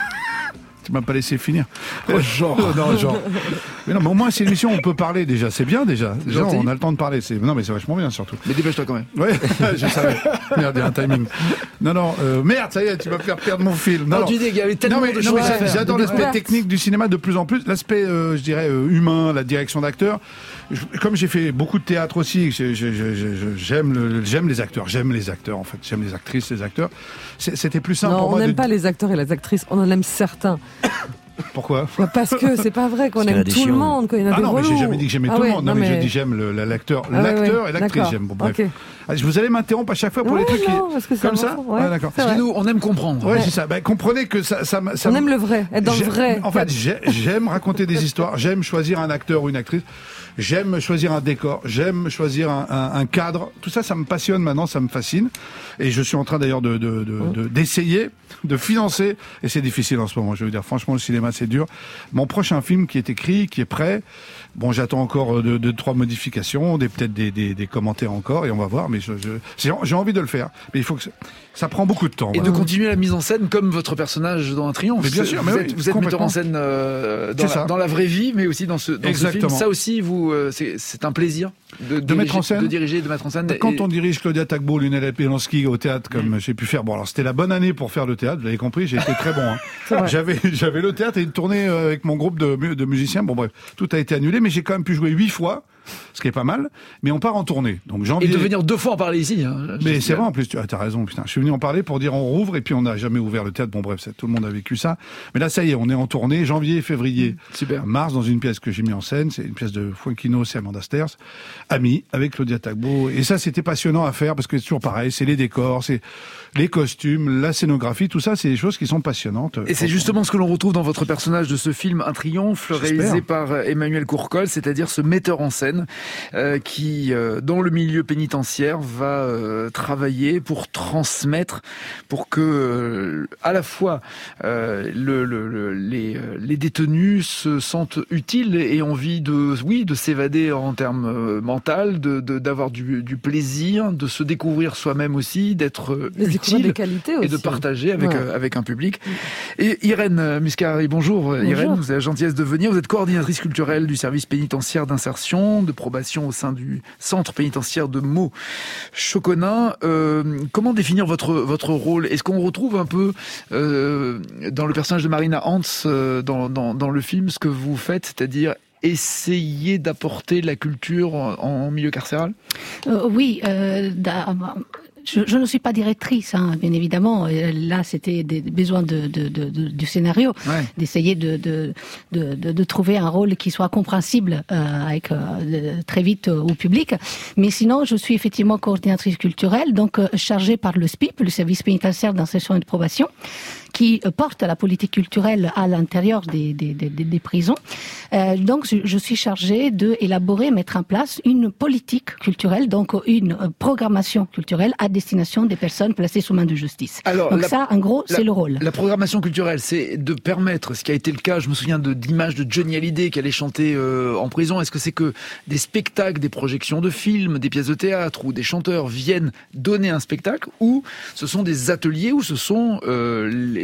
Tu m'as pas laissé finir. Oh, genre. non, genre. Mais non, mais au moins c'est une émission où on peut parler déjà, c'est bien déjà. Déjà, Gentil. on a le temps de parler. C'est... Non mais c'est vachement bien surtout. Mais dépêche-toi quand même. Ouais, je savais. Merde, il y a un timing. Non, non, euh, merde, ça y est, tu vas me faire perdre mon fil. Non, Non, non. tu dis qu'il y avait tellement Non, mais, de non, choses mais à j'a- faire. j'adore de l'aspect découvertes. technique du cinéma de plus en plus. L'aspect, euh, je dirais, euh, humain, la direction d'acteur. Je- Comme j'ai fait beaucoup de théâtre aussi, je- je- je- je- j'aime, le- j'aime les acteurs. J'aime les acteurs, en fait. J'aime les actrices, les acteurs. C'est- C'était plus simple Non, pour on moi n'aime de... pas les acteurs et les actrices, on en aime certains. Pourquoi? Bah, parce que c'est pas vrai qu'on Parce qu'il y en aime a des tout le chiants. monde, quand il y en a Ah des non, mais relous. j'ai jamais dit que j'aimais Ah tout ouais, le monde. Non, non, mais, mais- je dis j'aime le- la- l'acteur, Ah ouais, l'acteur ouais, et l'actrice. d'accord. J'aime. Bon, bref. Ok. Allez, vous allez m'interrompre à chaque fois pour Ouais, les trucs qui... non, parce que c'est comme ça. important, ouais. Ouais, d'accord. C'est Parce que vrai. nous, on aime comprendre. Ouais, c'est ça. Ben, comprenez que ça, ça, m'a- ça On me- aime le vrai, être dans le J'aime- vrai. En fait, j'ai- j'aime raconter des histoires, j'aime choisir un acteur ou une actrice, j'aime choisir un décor, j'aime choisir un, un- un cadre. Tout ça, ça me passionne maintenant, ça me fascine. Et je suis en train d'ailleurs de, de, de, de- d'essayer de financer, et c'est difficile en ce moment, je veux dire, franchement, le cinéma, c'est dur. Mon prochain film qui est écrit, qui est prêt, bon, j'attends encore deux, deux trois modifications, des, peut-être des, des, des commentaires encore, et on va voir, mais je, je, j'ai, j'ai envie de le faire. Mais il faut que ça, ça prend beaucoup de temps. Et voilà. de continuer la mise en scène comme votre personnage dans Un Triomphe. Mais bien sûr, mais vous oui, êtes, vous êtes metteur complètement. en scène euh, dans, C'est la, ça. dans la vraie vie, mais aussi dans ce, dans ce film. Exactement. Ça aussi, vous, euh, c'est, c'est un plaisir de, De mettre diriger- en scène. de diriger, de mettre en scène. Quand Et- on dirige Claudia Tagbo, Lunel Pelonski au théâtre, comme j'ai pu faire, bon alors c'était la bonne année pour faire le théâtre, vous l'avez compris, j'ai été très bon. Hein. J'avais, j'avais le théâtre et une tournée euh, avec mon groupe de, mu- de musiciens. Bon bref, tout a été annulé, mais j'ai quand même pu jouer huit fois, ce qui est pas mal. Mais on part en tournée, donc janvier. Et de venir deux fois en parler ici. Hein. Mais Je- c'est vrai en plus, tu as t'as raison, putain. Je suis venu en parler pour dire on rouvre et puis on n'a jamais ouvert le théâtre. Bon bref, ça, tout le monde a vécu ça. Mais là ça y est, on est en tournée, janvier, février, Super. mars, dans une pièce que j'ai mis en scène. C'est une pièce de Fuenquino, c'est Amanda Sters, Ami, avec Claudia Tagbo. Et ça c'était passionnant à faire parce que c'est toujours pareil, c'est les décors, c'est les costumes, la scénographie, tout ça, c'est des choses qui sont passionnantes. Et c'est justement ce que l'on retrouve dans votre personnage de ce film Un Triomphe, J'espère. réalisé par Emmanuel Courcol, c'est-à-dire ce metteur en scène euh, qui, euh, dans le milieu pénitentiaire, va euh, travailler pour transmettre, pour que euh, à la fois euh, le, le, le- les, euh, les détenus se sentent utiles et envie de, oui, de s'évader en termes euh, mental, de, de- d'avoir du, du plaisir, de se découvrir soi-même aussi, d'être euh, Les découvrir utile des qualités aussi. et de partager avec, Ouais. euh, avec un public. Et Irène Muscari, bonjour. Bonjour. Irène, vous avez la gentillesse de venir. Vous êtes coordinatrice culturelle du service pénitentiaire d'insertion, de probation au sein du centre pénitentiaire de Meaux Choconin. Euh, comment définir votre, votre rôle? Est-ce qu'on retrouve un peu euh, dans le personnage de Marina Hans, euh, dans, dans, dans le film, ce que vous faites, c'est-à-dire essayer d'apporter la culture en, en milieu carcéral? Euh, oui, euh, da- je, je ne suis pas directrice, hein, bien évidemment. Euh, Là, c'était des des besoins de, de, de, de- du scénario, Ouais. d'essayer de, de, de, de, de trouver un rôle qui soit compréhensible euh, avec, euh, de- très vite euh, au public. Mais sinon, je suis effectivement coordinatrice culturelle, donc euh, chargée par le S P I P, le service pénitentiaire d'insertion et de probation, qui euh, porte la politique culturelle à l'intérieur des, des, des, des- des prisons. Euh, donc, je, je suis chargée de élaborer, mettre en place une politique culturelle, donc une euh, programmation culturelle à destination des personnes placées sous main de justice. Alors, donc la- ça, en gros, la- c'est le rôle. La programmation culturelle, c'est de permettre, ce qui a été le cas, je me souviens de d'images de Johnny Hallyday qui allait chanter euh, en prison. Est-ce que c'est que des spectacles, des projections de films, des pièces de théâtre ou des chanteurs viennent donner un spectacle, ou ce sont des ateliers où ce sont euh, les,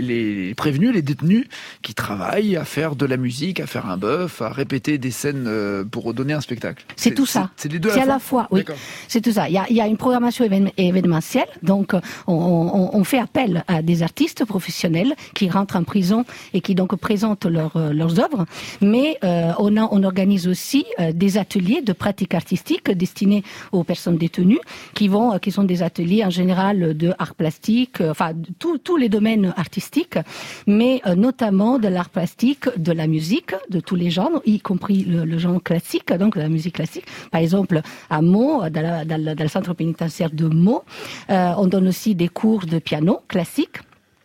les prévenus, les détenus qui travaillent à faire de la musique, à faire un bœuf, à répéter des scènes euh, pour donner un spectacle. C'est, c'est tout ça. C'est, c'est les deux à c'est la fois. à la fois, oui. D'accord. C'est tout ça. Il y a, il y a une programmation évén- événementielle, donc on, on, on fait appel à des artistes professionnels qui rentrent en prison et qui donc présentent leur, leurs œuvres. Mais euh, on, a, on organise aussi euh, des ateliers de pratique artistique destinés aux personnes détenues, qui vont, qui sont des ateliers en général de art plastique, euh, enfin tous tous les domaines artistiques, mais euh, notamment de l'art plastique, de la musique, de tous les genres, y compris le, le genre classique, donc la musique classique. Par exemple, à Meaux, dans, la, dans, le, dans le centre pénitentiaire de Meaux, euh, on donne aussi des cours de piano classique.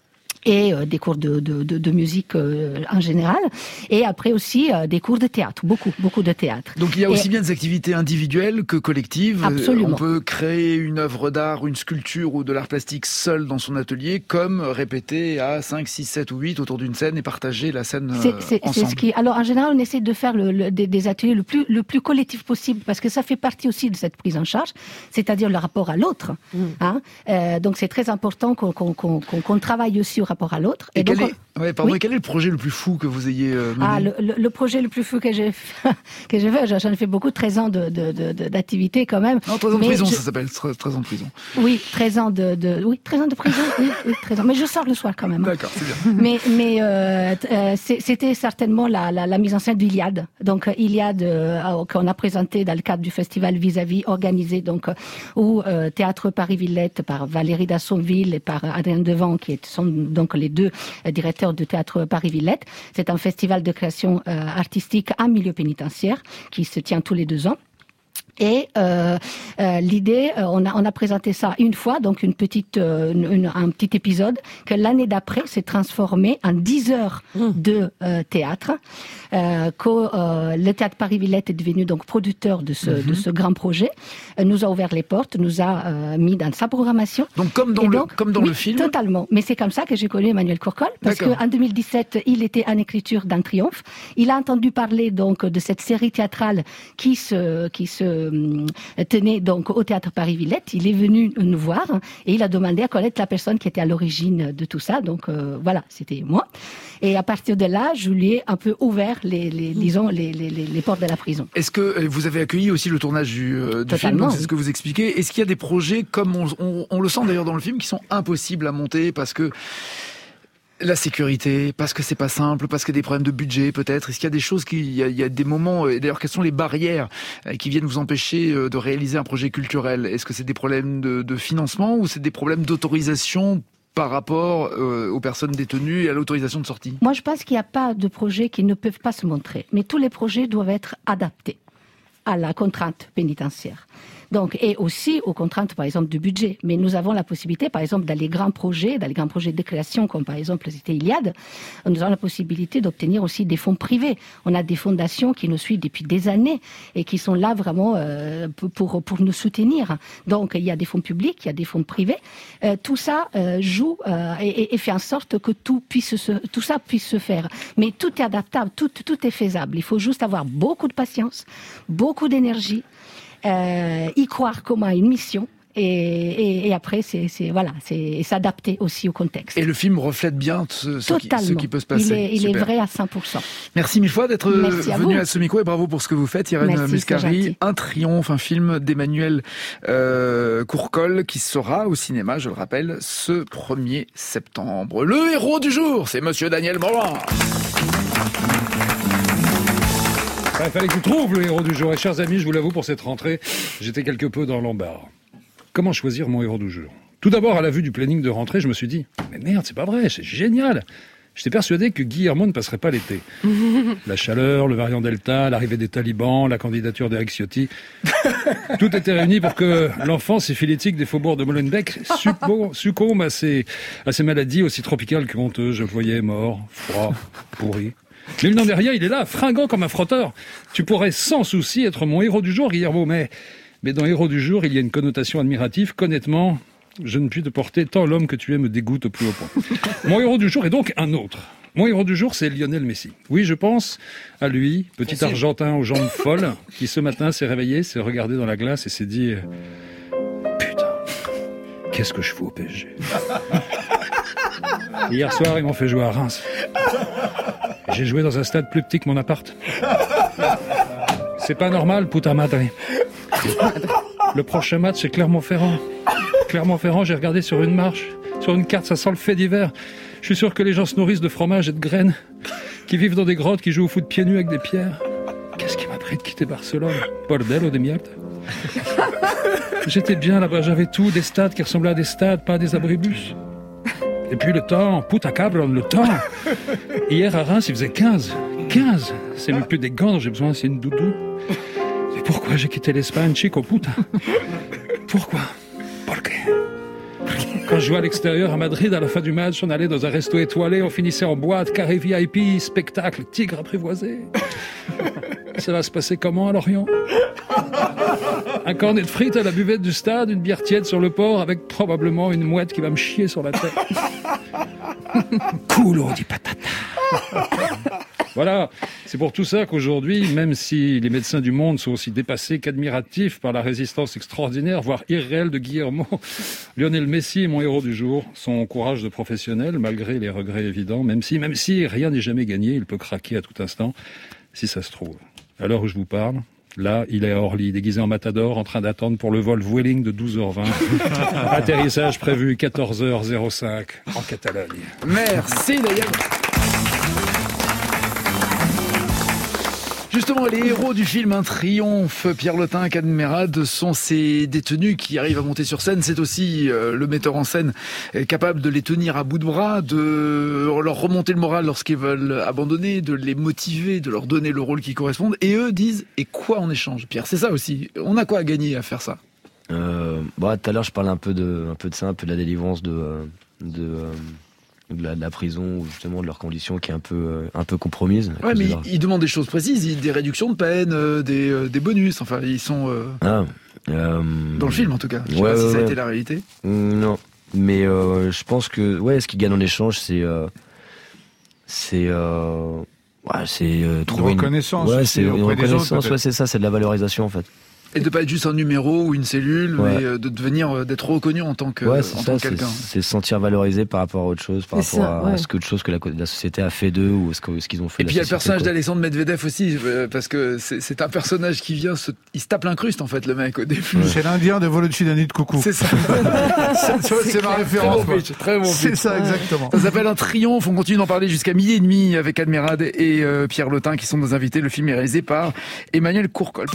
Et euh, des cours de, de, de, de musique euh, en général, et après aussi euh, des cours de théâtre, beaucoup, beaucoup de théâtre. Donc il y a aussi et... bien des activités individuelles que collectives. Absolument. On peut créer une œuvre d'art, une sculpture ou de l'art plastique seul dans son atelier, comme répéter à cinq, six, sept ou huit autour d'une scène et partager la scène c'est, euh, c'est, ensemble. C'est ce qui... Alors en général, on essaie de faire le, le, des, des ateliers le plus, le plus collectif possible, parce que ça fait partie aussi de cette prise en charge, c'est-à-dire le rapport à l'autre. Mmh. Hein euh, donc c'est très important qu'on, qu'on, qu'on, qu'on travaille aussi au rapport à l'autre. Et, et donc, quel est, ouais, pardon, oui. quel est le projet le plus fou que vous ayez euh, mené? Ah, le, le, le projet le plus fou que j'ai fait, que j'ai fait, j'en ai fait beaucoup, treize ans de, de, de, de, d'activité quand même. Non, treize ans de prison, je... ça s'appelle, treize ans de prison. Oui, treize ans de, de, oui, treize ans de prison, oui, oui, treize ans. Mais je sors le soir quand même. Hein. D'accord, c'est bien. Mais, mais euh, euh, c'était certainement la, la, la mise en scène d'Iliade. Donc, Iliade, euh, qu'on a présenté dans le cadre du festival Vis-à-vis, organisé donc au euh, Théâtre Paris-Villette par Valérie Dassonville et par Adrien Devant, qui sont donc les deux euh, directeurs du Théâtre Paris-Villette. C'est un festival de création euh, artistique en milieu pénitentiaire qui se tient tous les deux ans. Et euh, euh, l'idée, euh, on a on a présenté ça une fois, donc une petite euh, une, une, un petit épisode que l'année d'après s'est transformé en dix heures de euh, théâtre. Euh, que euh, le Théâtre Paris-Villette est devenu donc producteur de ce mm-hmm. de ce grand projet, euh, nous a ouvert les portes, nous a euh, mis dans sa programmation. Donc comme dans Et le donc, comme dans oui, le film. Totalement. Mais c'est comme ça que j'ai connu Emmanuel Courcol, parce que en deux mille dix-sept, il était en écriture d'un Triomphe. Il a entendu parler donc de cette série théâtrale qui se qui se tenait donc au Théâtre Paris-Villette. Il est venu nous voir et il a demandé à connaître la personne qui était à l'origine de tout ça. Donc euh, voilà, c'était moi. Et à partir de là, je lui ai un peu ouvert les, les disons les, les, les portes de la prison. Est-ce que vous avez accueilli aussi le tournage du, euh, du film, donc c'est ce que vous expliquez. Est-ce qu'il y a des projets comme on, on, on le sent d'ailleurs dans le film qui sont impossibles à monter parce que la sécurité, parce que c'est pas simple, parce qu'il y a des problèmes de budget peut-être. Est-ce qu'il y a des choses qui, il y a, il y a des moments, et d'ailleurs quelles sont les barrières qui viennent vous empêcher de réaliser un projet culturel? Est-ce que c'est des problèmes de, de financement ou c'est des problèmes d'autorisation par rapport euh, aux personnes détenues et à l'autorisation de sortie? Moi je pense qu'il n'y a pas de projets qui ne peuvent pas se montrer, mais tous les projets doivent être adaptés à la contrainte pénitentiaire. Donc, et aussi aux contraintes, par exemple, du budget. Mais nous avons la possibilité, par exemple, dans les grands projets, dans les grands projets de création, comme par exemple c'était Iliade, nous avons la possibilité d'obtenir aussi des fonds privés. On a des fondations qui nous suivent depuis des années et qui sont là vraiment euh, pour pour nous soutenir. Donc, il y a des fonds publics, il y a des fonds privés. Euh, tout ça euh, joue euh, et, et fait en sorte que tout puisse se, tout ça puisse se faire. Mais tout est adaptable, tout tout est faisable. Il faut juste avoir beaucoup de patience, beaucoup d'énergie. Euh, y croire comme à une mission et, et, et après c'est, c'est voilà c'est s'adapter aussi au contexte. Et le film reflète bien ce, ce, qui, ce qui peut se passer. Il est, il est vrai à cent pour cent. Merci mille fois d'être Merci venu à, à ce micro et bravo pour ce que vous faites, Irène Merci, Muscari. Un triomphe, un film d'Emmanuel euh, Courcol qui sera au cinéma, je le rappelle, ce premier septembre. Le héros du jour, c'est Monsieur Daniel Morin. Il ouais, fallait que je trouve le héros du jour. Et chers amis, je vous l'avoue, pour cette rentrée, j'étais quelque peu dans l'embarras. Comment choisir mon héros du jour? Tout d'abord, à la vue du planning de rentrée, je me suis dit, mais merde, c'est pas vrai, c'est génial. J'étais persuadé que Guillermo ne passerait pas l'été. La chaleur, le variant Delta, l'arrivée des talibans, la candidature d'Eric Ciotti. Tout était réuni pour que l'enfant syphilitique des faubourgs de Molenbeek succombe à ces, à ces maladies aussi tropicales que honteuses. Je le voyais mort, froid, pourri. Mais il n'en est rien, il est là, fringant comme un frotteur. Tu pourrais sans souci être mon héros du jour, Guillermo, mais, mais dans héros du jour, il y a une connotation admirative qu'honnêtement, je ne puis te porter tant l'homme que tu es me dégoûte au plus haut point. Mon héros du jour est donc un autre. Mon héros du jour, c'est Lionel Messi. Oui, je pense à lui, petit Merci. Argentin aux jambes folles, qui ce matin s'est réveillé, s'est regardé dans la glace et s'est dit « Putain, qu'est-ce que je fous au P S G ?» Hier soir, ils m'ont fait jouer à Reims. J'ai joué dans un stade plus petit que mon appart. C'est pas normal, puta madre. Le prochain match, c'est Clermont-Ferrand. Clermont-Ferrand, j'ai regardé sur une marche, sur une carte, ça sent le fait d'hiver. Je suis sûr que les gens se nourrissent de fromage et de graines, qui vivent dans des grottes, qui jouent au foot pieds nus avec des pierres. Qu'est-ce qui m'a pris de quitter Barcelone? Bordello de mierda. J'étais bien là-bas, j'avais tout, des stades qui ressemblaient à des stades, pas à des abribus. Et puis le temps, puta cabron, le temps. Hier à Reims, il faisait quinze. quinze. C'est même plus des gants dont j'ai besoin, c'est une doudou. Et pourquoi j'ai quitté l'Espagne, chico puta? Pourquoi? Pourquoi? Quand je jouais à l'extérieur à Madrid, à la fin du match, on allait dans un resto étoilé, on finissait en boîte, carré V I P, spectacle, tigre apprivoisé. Ça va se passer comment à Lorient? Un cornet de frites à la buvette du stade, une bière tiède sur le port, avec probablement une mouette qui va me chier sur la tête. Culo di patata. Voilà, c'est pour tout ça qu'aujourd'hui, même si les médecins du monde sont aussi dépassés qu'admiratifs par la résistance extraordinaire, voire irréelle de Guillermo, Lionel Messi est mon héros du jour. Son courage de professionnel, malgré les regrets évidents, même si, même si rien n'est jamais gagné, il peut craquer à tout instant, si ça se trouve. À l'heure où je vous parle, là, il est à Orly, déguisé en matador, en train d'attendre pour le vol Vueling de douze heures vingt. Atterrissage prévu quatorze heures cinq en Catalogne. Merci d'ailleurs. Justement, les héros du film Un Triomphe, Pierre Lotin, Cadmerade, sont ces détenus qui arrivent à monter sur scène. C'est aussi euh, le metteur en scène euh, capable de les tenir à bout de bras, de leur remonter le moral lorsqu'ils veulent abandonner, de les motiver, de leur donner le rôle qui correspond. Et eux disent, et quoi en échange, Pierre? C'est ça aussi. On a quoi à gagner à faire ça? euh, bah, tout à l'heure, je parlais un peu de, un peu de ça, un peu de la délivrance de... de euh... De la, de la prison ou justement de leurs conditions qui est un peu euh, un peu compromise. Ouais, mais ils, ils demandent des choses précises, ils, des réductions de peine, euh, des, euh, des bonus. Enfin, ils sont euh, ah, euh, dans le film en tout cas. Je sais ouais, pas ouais, si ça a ouais. été la réalité. Non, mais euh, je pense que ouais, ce qu'ils gagnent en échange, c'est euh, c'est euh, ouais, c'est euh, trouver une reconnaissance. Une... Ouais, c'est une reconnaissance. Autres, ouais, c'est ça, c'est de la valorisation en fait. Et de pas être juste un numéro ou une cellule, ouais. mais de devenir, d'être reconnu en tant que, ouais, en c'est tant ça, que quelqu'un. C'est se sentir valorisé par rapport à autre chose, par c'est rapport ça, à ouais. ce que de choses que la, la société a fait d'eux ou ce, que, ce qu'ils ont fait. Et puis il y a le personnage quoi. d'Alexandre Medvedev aussi, parce que c'est, c'est un personnage qui vient, se, il se tape l'incruste en fait, le mec au début. Ouais. C'est l'Indien de Volodchidani de Coucou. C'est ça. c'est, c'est, c'est ma référence. Très bon pitch, très bon pitch. C'est ça exactement. Ça s'appelle Un Triomphe. On continue d'en parler jusqu'à midi et demi avec Admirade et euh, Pierre Lotin qui sont nos invités. Le film est réalisé par Emmanuel Courcol.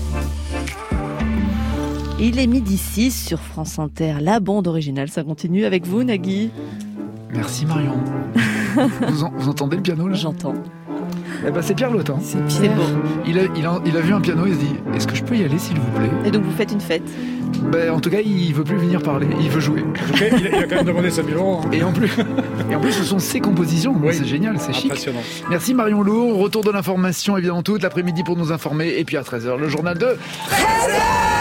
Il est midi six sur France Inter. La bande originale, ça continue avec vous, Nagui. Merci Marion. vous, en, vous entendez le piano là? J'entends. Eh ben, c'est Pierre Lotin. C'est Pierre. C'est beau. Il a, il, a, il a vu un piano, il se dit est-ce que je peux y aller s'il vous plaît? Et donc vous faites une fête? Ben, en tout cas, il veut plus venir parler, il veut jouer. En tout cas, il, il a quand même demandé cinq mille euros. Hein. Et en plus, et en plus, ce sont ses compositions. Oui. C'est génial, c'est chic. Merci Marion Lourd. Retour de l'information, évidemment, toute l'après-midi pour nous informer. Et puis à treize heures, le journal de treize heures.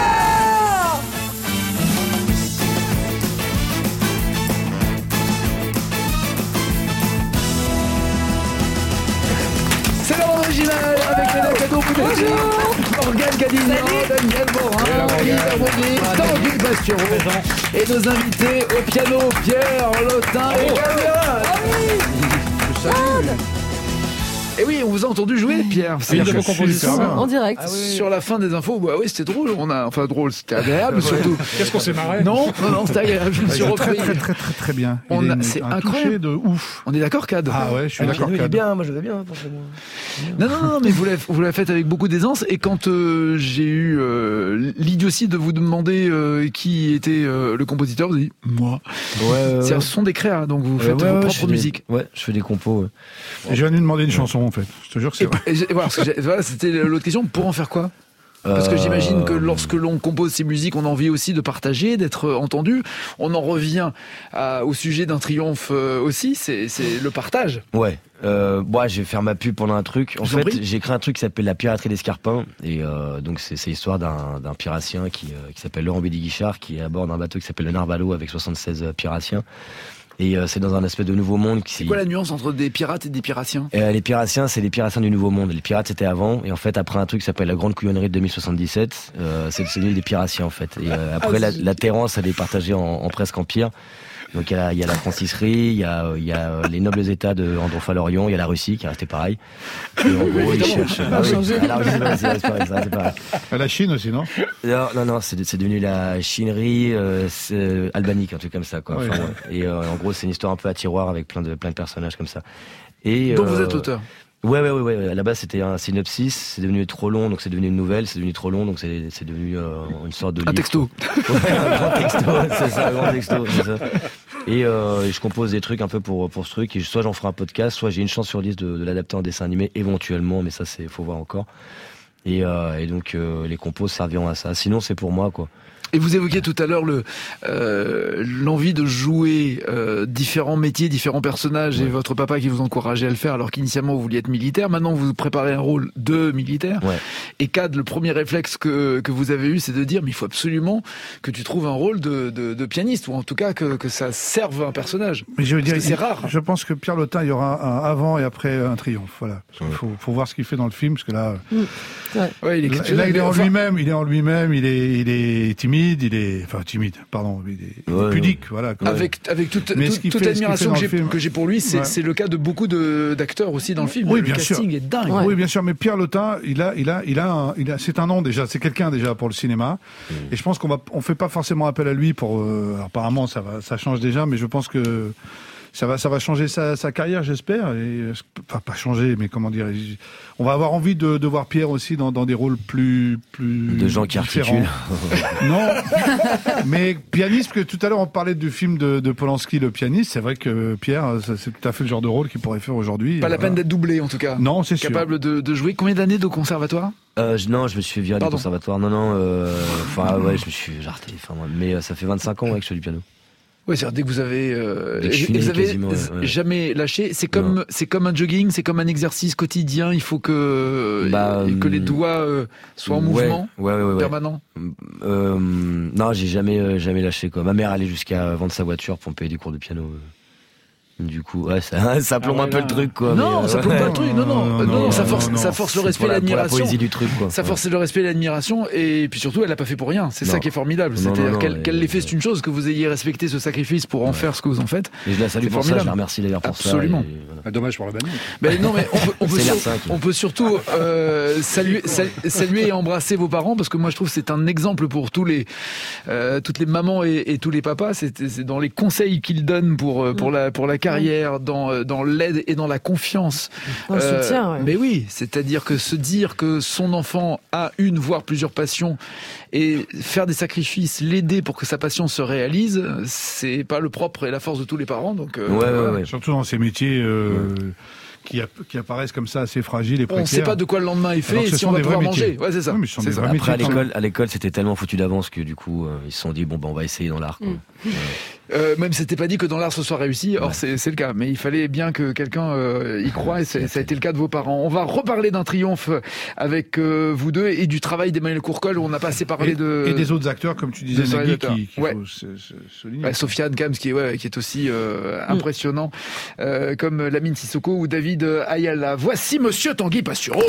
C'est la bande originale avec Léna Cadot-Poudetti, Morgane Cadignan, Daniel Morin, Olivier Bonnier, Tanguy Bastureau et nos invités au piano Pierre Lotin et Cadmerade. Et oui, on vous a entendu jouer, Pierre. C'est une de vos compositions en direct. Ah oui. Sur la fin des infos, bah oui, c'était drôle. On a, enfin drôle, c'était agréable surtout. Qu'est-ce qu'on s'est marré? Non, non, non, c'était agréable. Je me suis repris. Très, très, très, très, très bien. On a, une, c'est un incroyable. De ouf. On est d'accord, Cad? Ah ouais, je suis ah, d'accord. Il Cad. est bien, moi je vais bien, forcément. Non, non, non, mais vous l'avez, vous l'avez fait avec beaucoup d'aisance. Et quand euh, j'ai eu euh, l'idiotie de vous demander euh, qui était euh, le compositeur, vous avez dit moi. Ouais, ouais, c'est ouais. un son des créas, donc vous faites ouais, vos ouais, propres musiques. Des... Ouais, je fais des compos. Ouais. Et j'ai venu demander une chanson en fait. Je te jure que c'est et, vrai. Et, et, voilà, parce que voilà, c'était l'autre question. Pour en faire quoi? Parce que j'imagine que lorsque l'on compose ces musiques, on a envie aussi de partager, d'être entendu. On en revient à, au sujet d'un triomphe euh, aussi, c'est, c'est le partage. Ouais. Euh, moi, je vais faire ma pub pendant un truc. En Je fait, j'ai créé un truc qui s'appelle La Piraterie d'Escarpin. Et euh, donc, c'est, c'est l'histoire d'un, d'un pirassien qui, euh, qui s'appelle Laurent Bédiguichard, qui est à bord d'un bateau qui s'appelle le Narvalo avec soixante-seize pirassiens. Et euh, c'est dans un espèce de nouveau monde. Qui... C'est quoi la nuance entre des pirates et des pirassiens? euh, Les pirassiens, c'est les pirassiens du nouveau monde. Les pirates, c'était avant. Et en fait, après un truc qui s'appelle la Grande Couillonnerie de deux mille soixante-dix-sept, euh, c'est celui des pirassiens, en fait. Et euh, après, ah, la, la Terrance, elle est partagée en, en presque empire. Donc il y a, il y a la franciserie, il y a, il y a les nobles États de Andorfa-Lorient, il y a la Russie qui est restée pareil. Et en gros, ils cherchent. Bah, oui, à la Russie, c'est c'est pareil, ça, c'est pareil. À la Chine aussi, non? Non, non, non, c'est, c'est devenu la chinerie euh, c'est albanique, un truc comme ça, quoi. Ouais, enfin, ouais. ouais. Et euh, en gros, c'est une histoire un peu à tiroir avec plein de plein de personnages comme ça. Et dont euh, vous êtes auteur. Ouais, ouais, ouais, ouais. À la base, c'était un synopsis. C'est devenu trop long, donc c'est devenu une nouvelle. C'est devenu trop long, donc c'est, c'est devenu euh, une sorte de livre. Un texto. Ouais, un grand texto. C'est ça, un grand texto. C'est ça. Et, euh, et je compose des trucs un peu pour pour ce truc. Et soit j'en ferai un podcast, soit j'ai une chance sur dix de, de l'adapter en dessin animé éventuellement, mais ça, c'est faut voir encore. Et, euh, et donc euh, les compos serviront à ça. Sinon, c'est pour moi, quoi. Et vous évoquiez tout à l'heure le euh, l'envie de jouer euh, différents métiers, différents personnages, ouais. Et votre papa qui vous encourageait à le faire alors qu'initialement vous vouliez être militaire. Maintenant vous préparez un rôle de militaire. Ouais. Et Cad, le premier réflexe que que vous avez eu, c'est de dire mais il faut absolument que tu trouves un rôle de de, de pianiste, ou en tout cas que que ça serve un personnage. Mais je veux dire, parce que c'est rare. Je pense que Pierre Lotin, il y aura un avant et après un triomphe. Voilà. Il faut, faut voir ce qu'il fait dans le film, parce que là, mmh. ouais. Ouais, il est là, là, il est en enfin... lui-même, il est en lui-même, il est il est timide, il est enfin timide, pardon, il est ouais, pudique, ouais. Voilà. Avec avec toute toute, toute l'admiration que j'ai que j'ai pour lui, c'est ouais. c'est le cas de beaucoup de d'acteurs aussi dans le film. Oui, le bien casting sûr. est dingue. Ouais. Oui, bien sûr, mais Pierre Lotin, il a il a il a un, il a c'est un nom déjà, c'est quelqu'un déjà pour le cinéma. Mmh. Et je pense qu'on va on fait pas forcément appel à lui pour euh, alors, apparemment ça va ça change déjà, mais je pense que ça va, ça va changer sa, sa carrière, j'espère. Et, enfin, pas changer, mais comment dire. On va avoir envie de, de voir Pierre aussi dans, dans des rôles plus, plus de gens qui articulent. Non, mais pianiste, parce que tout à l'heure on parlait du film de, de Polanski, Le Pianiste. C'est vrai que Pierre, c'est tout à fait le genre de rôle qu'il pourrait faire aujourd'hui. Pas la voilà. peine d'être doublé, en tout cas. Non, c'est sûr. Capable de, de jouer. Combien d'années de conservatoire? Euh, je, non, je me suis viré du conservatoire. Non, non. Enfin, euh, ouais, je me suis jarté. Enfin, mais euh, ça fait vingt-cinq ans ouais, que je fais du piano. Oui, c'est-à-dire dès que vous avez, euh, dès que je vous avez quasiment, ouais. jamais lâché. C'est comme, non. c'est comme un jogging, c'est comme un exercice quotidien. Il faut que bah, que les doigts euh, soient en ouais, mouvement ouais, ouais, ouais, permanent. Euh, non, j'ai jamais euh, jamais lâché quoi. Ma mère allait jusqu'à vendre sa voiture pour me payer des cours de piano. Du coup, ouais, ça, ça plombe ah ouais, un peu là. le truc, quoi. Non, mais, ça euh, plombe ouais. pas le truc. Non, non, non, non, non ça force, non, non. ça force le respect et l'admiration. Pour la poésie du truc, quoi. Ça force ouais. le respect et l'admiration, et puis surtout, elle l'a pas fait pour rien. C'est non. ça qui est formidable. Non, C'est-à-dire non, qu'elle, non, qu'elle mais... l'ait fait, c'est une chose, que vous ayez respecté ce sacrifice pour en ouais. faire ce que vous en faites. Et je la salue pour formidable. ça, je la remercie d'ailleurs pour Absolument. ça. Absolument. Voilà. Dommage pour la bagnole. Ben non, mais on peut, on peut, sur, on peut surtout euh, saluer, saluer et embrasser vos parents, parce que moi je trouve que c'est un exemple pour tous les, euh, toutes les mamans et, et tous les papas. C'est, c'est dans les conseils qu'ils donnent pour pour la pour la carrière, dans dans l'aide et dans la confiance. Dans le euh, soutien, ouais. Mais oui, c'est-à-dire que se dire que son enfant a une, voire plusieurs passions, et faire des sacrifices, l'aider pour que sa passion se réalise, c'est pas le propre et la force de tous les parents. Donc, euh, ouais, voilà. ouais, ouais. Surtout dans ces métiers euh, ouais. qui, a, qui apparaissent comme ça, assez fragiles et précaires. On ne sait pas de quoi le lendemain est fait et si on va pouvoir manger. Ouais, c'est ça. Oui, c'est ça. Après, à l'école, à l'école, c'était tellement foutu d'avance que du coup, euh, ils se sont dit bon, ben, on va essayer dans l'art. Quoi. Mm. Ouais. Euh, même c'était pas dit que dans l'art ce soit réussi, or ouais. c'est, c'est le cas, mais il fallait bien que quelqu'un euh, y croie et c'est, ça a été le cas de vos parents. On va reparler d'un triomphe avec euh, vous deux et du travail d'Emmanuel Courcol où on n'a pas assez parlé et, de... Et des autres acteurs comme tu disais, Nagui, qui, qui ouais. faut se, se, souligner. Ouais, Sofiane Kams qui est, ouais, qui est aussi euh, mm. impressionnant, euh, comme Lamine Sissoko ou David Ayala. Voici Monsieur Tanguy Pastureau.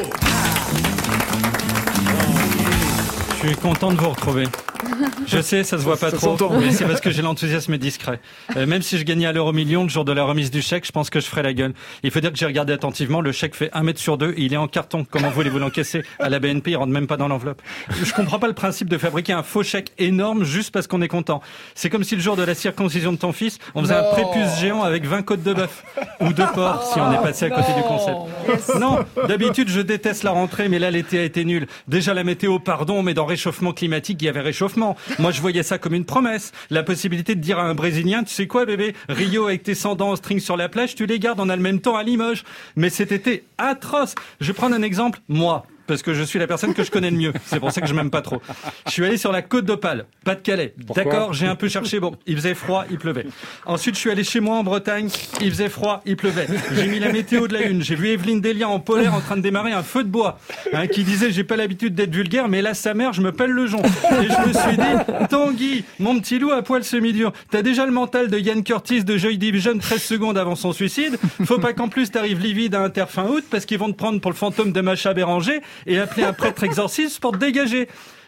Je suis content de vous retrouver. Je sais, ça se voit pas ça trop, mais c'est parce que j'ai l'enthousiasme discret. Euh, même si je gagnais à l'euro million le jour de la remise du chèque, je pense que je ferais la gueule. Il faut dire que j'ai regardé attentivement, le chèque fait un mètre sur deux et il est en carton. Comment voulez-vous l'encaisser? À la B N P, il rentre même pas dans l'enveloppe. Je comprends pas le principe de fabriquer un faux chèque énorme juste parce qu'on est content. C'est comme si le jour de la circoncision de ton fils, on faisait non. un prépuce géant avec vingt côtes de bœuf. Ou de porc, si on est passé à côté non. du concept. Yes. Non, d'habitude, je déteste la rentrée, mais là, l'été a été nul. Déjà, la météo, pardon, mais dans réchauffement climatique, il y avait réchauffement. Moi, je voyais ça comme une promesse. La possibilité de dire à un Brésilien, tu sais quoi, bébé, Rio avec tes cent dents en string sur la plage, tu les gardes, on a le même temps à Limoges. Mais cet été atroce. Je vais prendre un exemple, moi. Parce que je suis la personne que je connais le mieux. C'est pour ça que je m'aime pas trop. Je suis allé sur la côte d'Opale, Pas-de-Calais. Pourquoi ? D'accord, j'ai un peu cherché. Bon, il faisait froid, il pleuvait. Ensuite, je suis allé chez moi en Bretagne. Il faisait froid, il pleuvait. J'ai mis la météo de la une. J'ai vu Evelyne Delia en polaire en train de démarrer un feu de bois. Hein, qui disait, j'ai pas l'habitude d'être vulgaire, mais là, sa mère, je me pèle le jonc. Et je me suis dit, Tanguy, mon petit loup à poil semi-dur, t'as déjà le mental de Ian Curtis de Joy Division treize secondes avant son suicide. Faut pas qu'en plus t'arrives livide à Inter fin août parce qu'ils vont te prendre pour le fantôme de Macha Béranger et appeler un prêtre exorciste pour te dégager.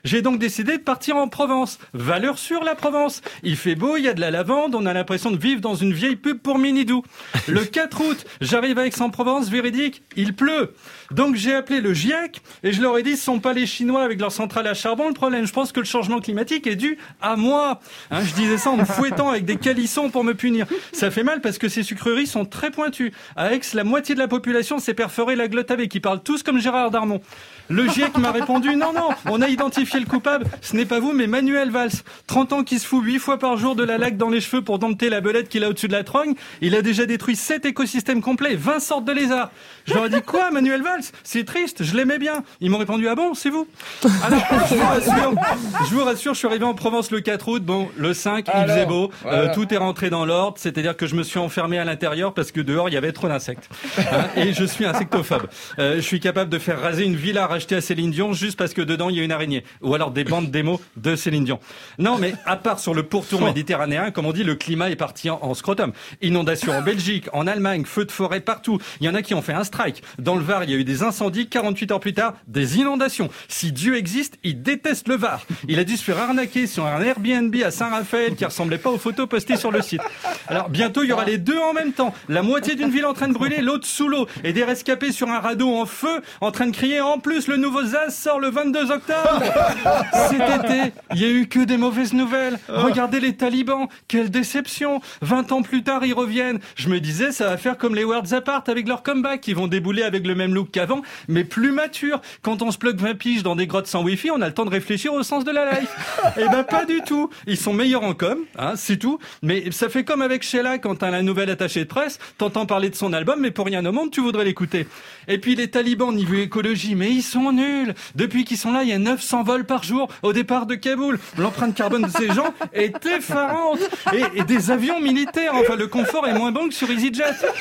J'ai donc décidé de partir en Provence. Valeur sûre, la Provence. Il fait beau, il y a de la lavande, on a l'impression de vivre dans une vieille pub pour Minidou. Le quatre août, j'arrive à Aix-en-Provence, véridique, il pleut. Donc j'ai appelé le GIEC et je leur ai dit, ce sont pas les Chinois avec leur centrale à charbon le problème. Je pense que le changement climatique est dû à moi. Hein, je disais ça en me fouettant avec des calissons pour me punir. Ça fait mal parce que ces sucreries sont très pointues. À Aix, la moitié de la population s'est perforée la glotte avec, qui parlent tous comme Gérard Darmon. Le GIEC m'a répondu, non, non, on a identifié le coupable, ce n'est pas vous, mais Manuel Valls. trente ans qui se fout huit fois par jour de la laque dans les cheveux pour dompter la belette qu'il a au-dessus de la trogne. Il a déjà détruit sept écosystèmes complets, vingt sortes de lézards. Je leur ai dit, quoi, Manuel Valls? C'est triste, je l'aimais bien. Ils m'ont répondu, ah bon, c'est vous? Alors, je vous rassure, je vous rassure, je suis arrivé en Provence le quatre août, bon, le cinq, il faisait beau, voilà. euh, tout est rentré dans l'ordre, c'est-à-dire que je me suis enfermé à l'intérieur parce que dehors, il y avait trop d'insectes. Hein, et je suis insectophobe. Euh, je suis capable de faire raser une villa rachetée à Céline Dion juste parce que dedans, il y a une araignée. Ou alors des bandes démos de Céline Dion. Non, mais à part sur le pourtour méditerranéen, comme on dit, le climat est parti en, en scrotum. Inondations en Belgique, en Allemagne, feux de forêt partout. Il y en a qui ont fait un strike. Dans le Var, il y a eu des incendies. quarante-huit heures plus tard, des inondations. Si Dieu existe, il déteste le Var. Il a dû se faire arnaquer sur un Airbnb à Saint-Raphaël qui ressemblait pas aux photos postées sur le site. Alors, bientôt, il y aura les deux en même temps. La moitié d'une ville en train de brûler, l'autre sous l'eau. Et des rescapés sur un radeau en feu, en train de crier, en plus, le nouveau Zaz sort le vingt-deux octobre. Cet été, il y a eu que des mauvaises nouvelles. Regardez les talibans. Quelle déception. vingt ans plus tard, ils reviennent. Je me disais, ça va faire comme les Worlds Apart avec leur comeback. Ils vont débouler avec le même look qu'avant, mais plus mature. Quand on se plug vingt piges dans des grottes sans wifi, on a le temps de réfléchir au sens de la life. Eh ben, pas du tout. Ils sont meilleurs en com, hein, c'est tout. Mais ça fait comme avec Sheila quand t'as la nouvelle attachée de presse, t'entends parler de son album, mais pour rien au monde, tu voudrais l'écouter. Et puis les talibans, niveau écologie, mais ils sont nuls. Depuis qu'ils sont là, il y a neuf cents vols par jour au départ de Kaboul. L'empreinte carbone de ces gens est effarante. Et, et des avions militaires, enfin le confort est moins bon que sur EasyJet.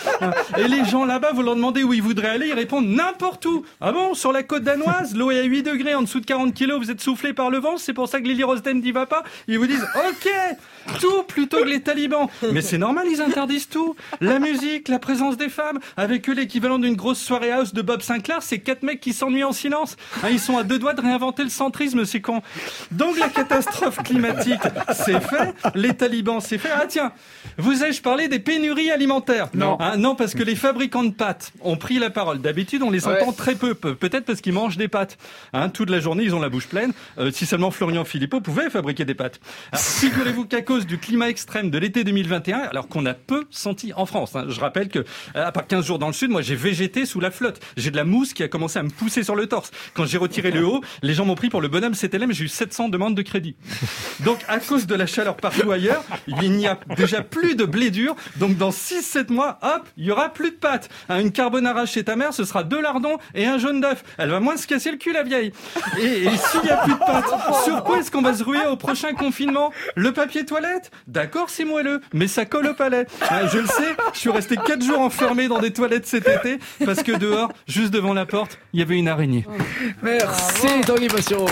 Et les gens là-bas, vous leur demandez où ils voudraient aller, ils répondent n'importe où. Ah bon, sur la côte danoise, l'eau est à huit degrés, en dessous de quarante kilos, vous êtes soufflé par le vent, c'est pour ça que Lily Rosden n'y va pas. Ils vous disent ok, tout plutôt que les talibans. Mais c'est normal, ils interdisent tout. La musique, la présence des femmes, avec eux l'équivalent d'une grosse soirée house de Bob Sinclair, c'est quatre mecs qui s'ennuient en silence. Hein, ils sont à deux doigts de réinventer le centrisme, c'est con. Donc la catastrophe climatique, c'est fait. Les talibans, c'est fait. Ah tiens, vous ai-je parlé des pénuries alimentaires? Non. Hein, non, parce que les fabricants de pâtes ont pris la parole. D'habitude, on les entend ouais. très peu. Peut-être parce qu'ils mangent des pâtes. Hein, toute la journée, ils ont la bouche pleine. Euh, si seulement Florian Philippot pouvait fabriquer des pâtes. Alors, figurez-vous qu'à cause du climat extrême de l'été deux mille vingt et un, alors qu'on a peu senti en France. Hein, je rappelle que, à part quinze jours dans le sud, moi, j'ai végété sous la flotte. J'ai de la mousse qui a commencé à me pousser sur le torse. Quand j'ai retiré le haut, les gens m'ont pris pour le bonhomme C T L M, j'ai eu sept cents demandes de crédit. Donc, à cause de la chaleur partout ailleurs, il n'y a déjà plus de blé dur. Donc, dans six sept mois, hop, il y aura plus de pâtes. Hein, une carbonara chez ta mère, ce sera deux lardons et un jaune d'œuf. Elle va moins se casser le cul, la vieille. Et, et s'il n'y a plus de pâtes, sur quoi est-ce qu'on va se ruer au prochain confinement? Le papier toilette? D'accord, c'est moelleux, mais ça colle au palais. Hein, je le sais, je suis resté quatre jours enfermé dans des toilettes cet été parce que dehors, juste devant la porte, il y avait une araignée. Merci Tanguy Passion.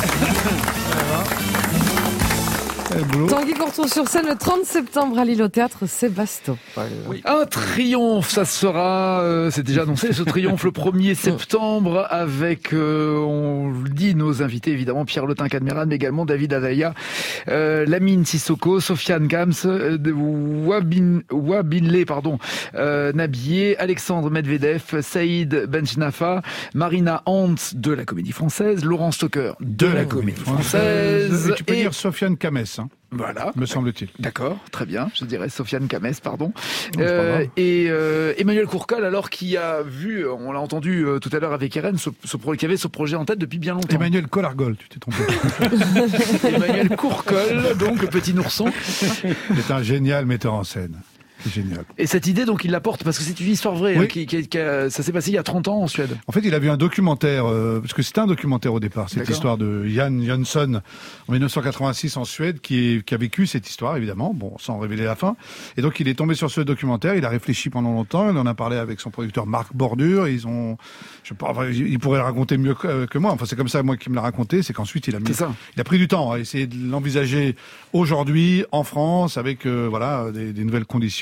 Tanguy qu'on retrouve sur scène le trente septembre à Lille au théâtre Sébastopol. Oui. Un triomphe, ça sera, euh, c'est déjà annoncé ce triomphe le premier septembre avec, euh, on le dit, nos invités évidemment, Pierre Lotin Cadmeran, mais également David Adaya, euh, Lamine Sissoko, Sofiane Gams, euh, Wabin, Wabinlé, pardon, euh, Nabier, Alexandre Medvedev, Saïd Benchnafa, Marina Hans de la Comédie Française, Laurent Stocker de la Comédie Française. Et tu peux et... dire Sofiane Kames, hein. Voilà, me semble-t-il. D'accord, très bien. Je dirais Sofiane Kames, pardon. Non, euh, et euh, Emmanuel Courcol, alors qui a vu, on l'a entendu euh, tout à l'heure avec Irène, ce, ce, qui avait ce projet en tête depuis bien longtemps. Emmanuel Collargol, tu t'es trompé. Emmanuel Courcol, donc le petit nourson. C'est un génial metteur en scène. C'est génial. Et cette idée, donc, il la porte parce que c'est une histoire vraie. Oui. Hein, qui, qui, qui a, ça s'est passé il y a trente ans en Suède. En fait, il a vu un documentaire, euh, parce que c'était un documentaire au départ, cette D'accord. histoire de Jan Jönsson en dix-neuf cent quatre-vingt-six en Suède, qui, est, qui a vécu cette histoire, évidemment, bon, sans révéler la fin. Et donc, il est tombé sur ce documentaire, il a réfléchi pendant longtemps, il en a parlé avec son producteur Marc Bordure, et ils ont, je sais pas, enfin, il pourrait le raconter mieux que, que moi. Enfin, c'est comme ça, moi, qui me l'a raconté, c'est qu'ensuite, il a mis, il a pris du temps à essayer de l'envisager aujourd'hui, en France, avec, euh, voilà, des, des nouvelles conditions.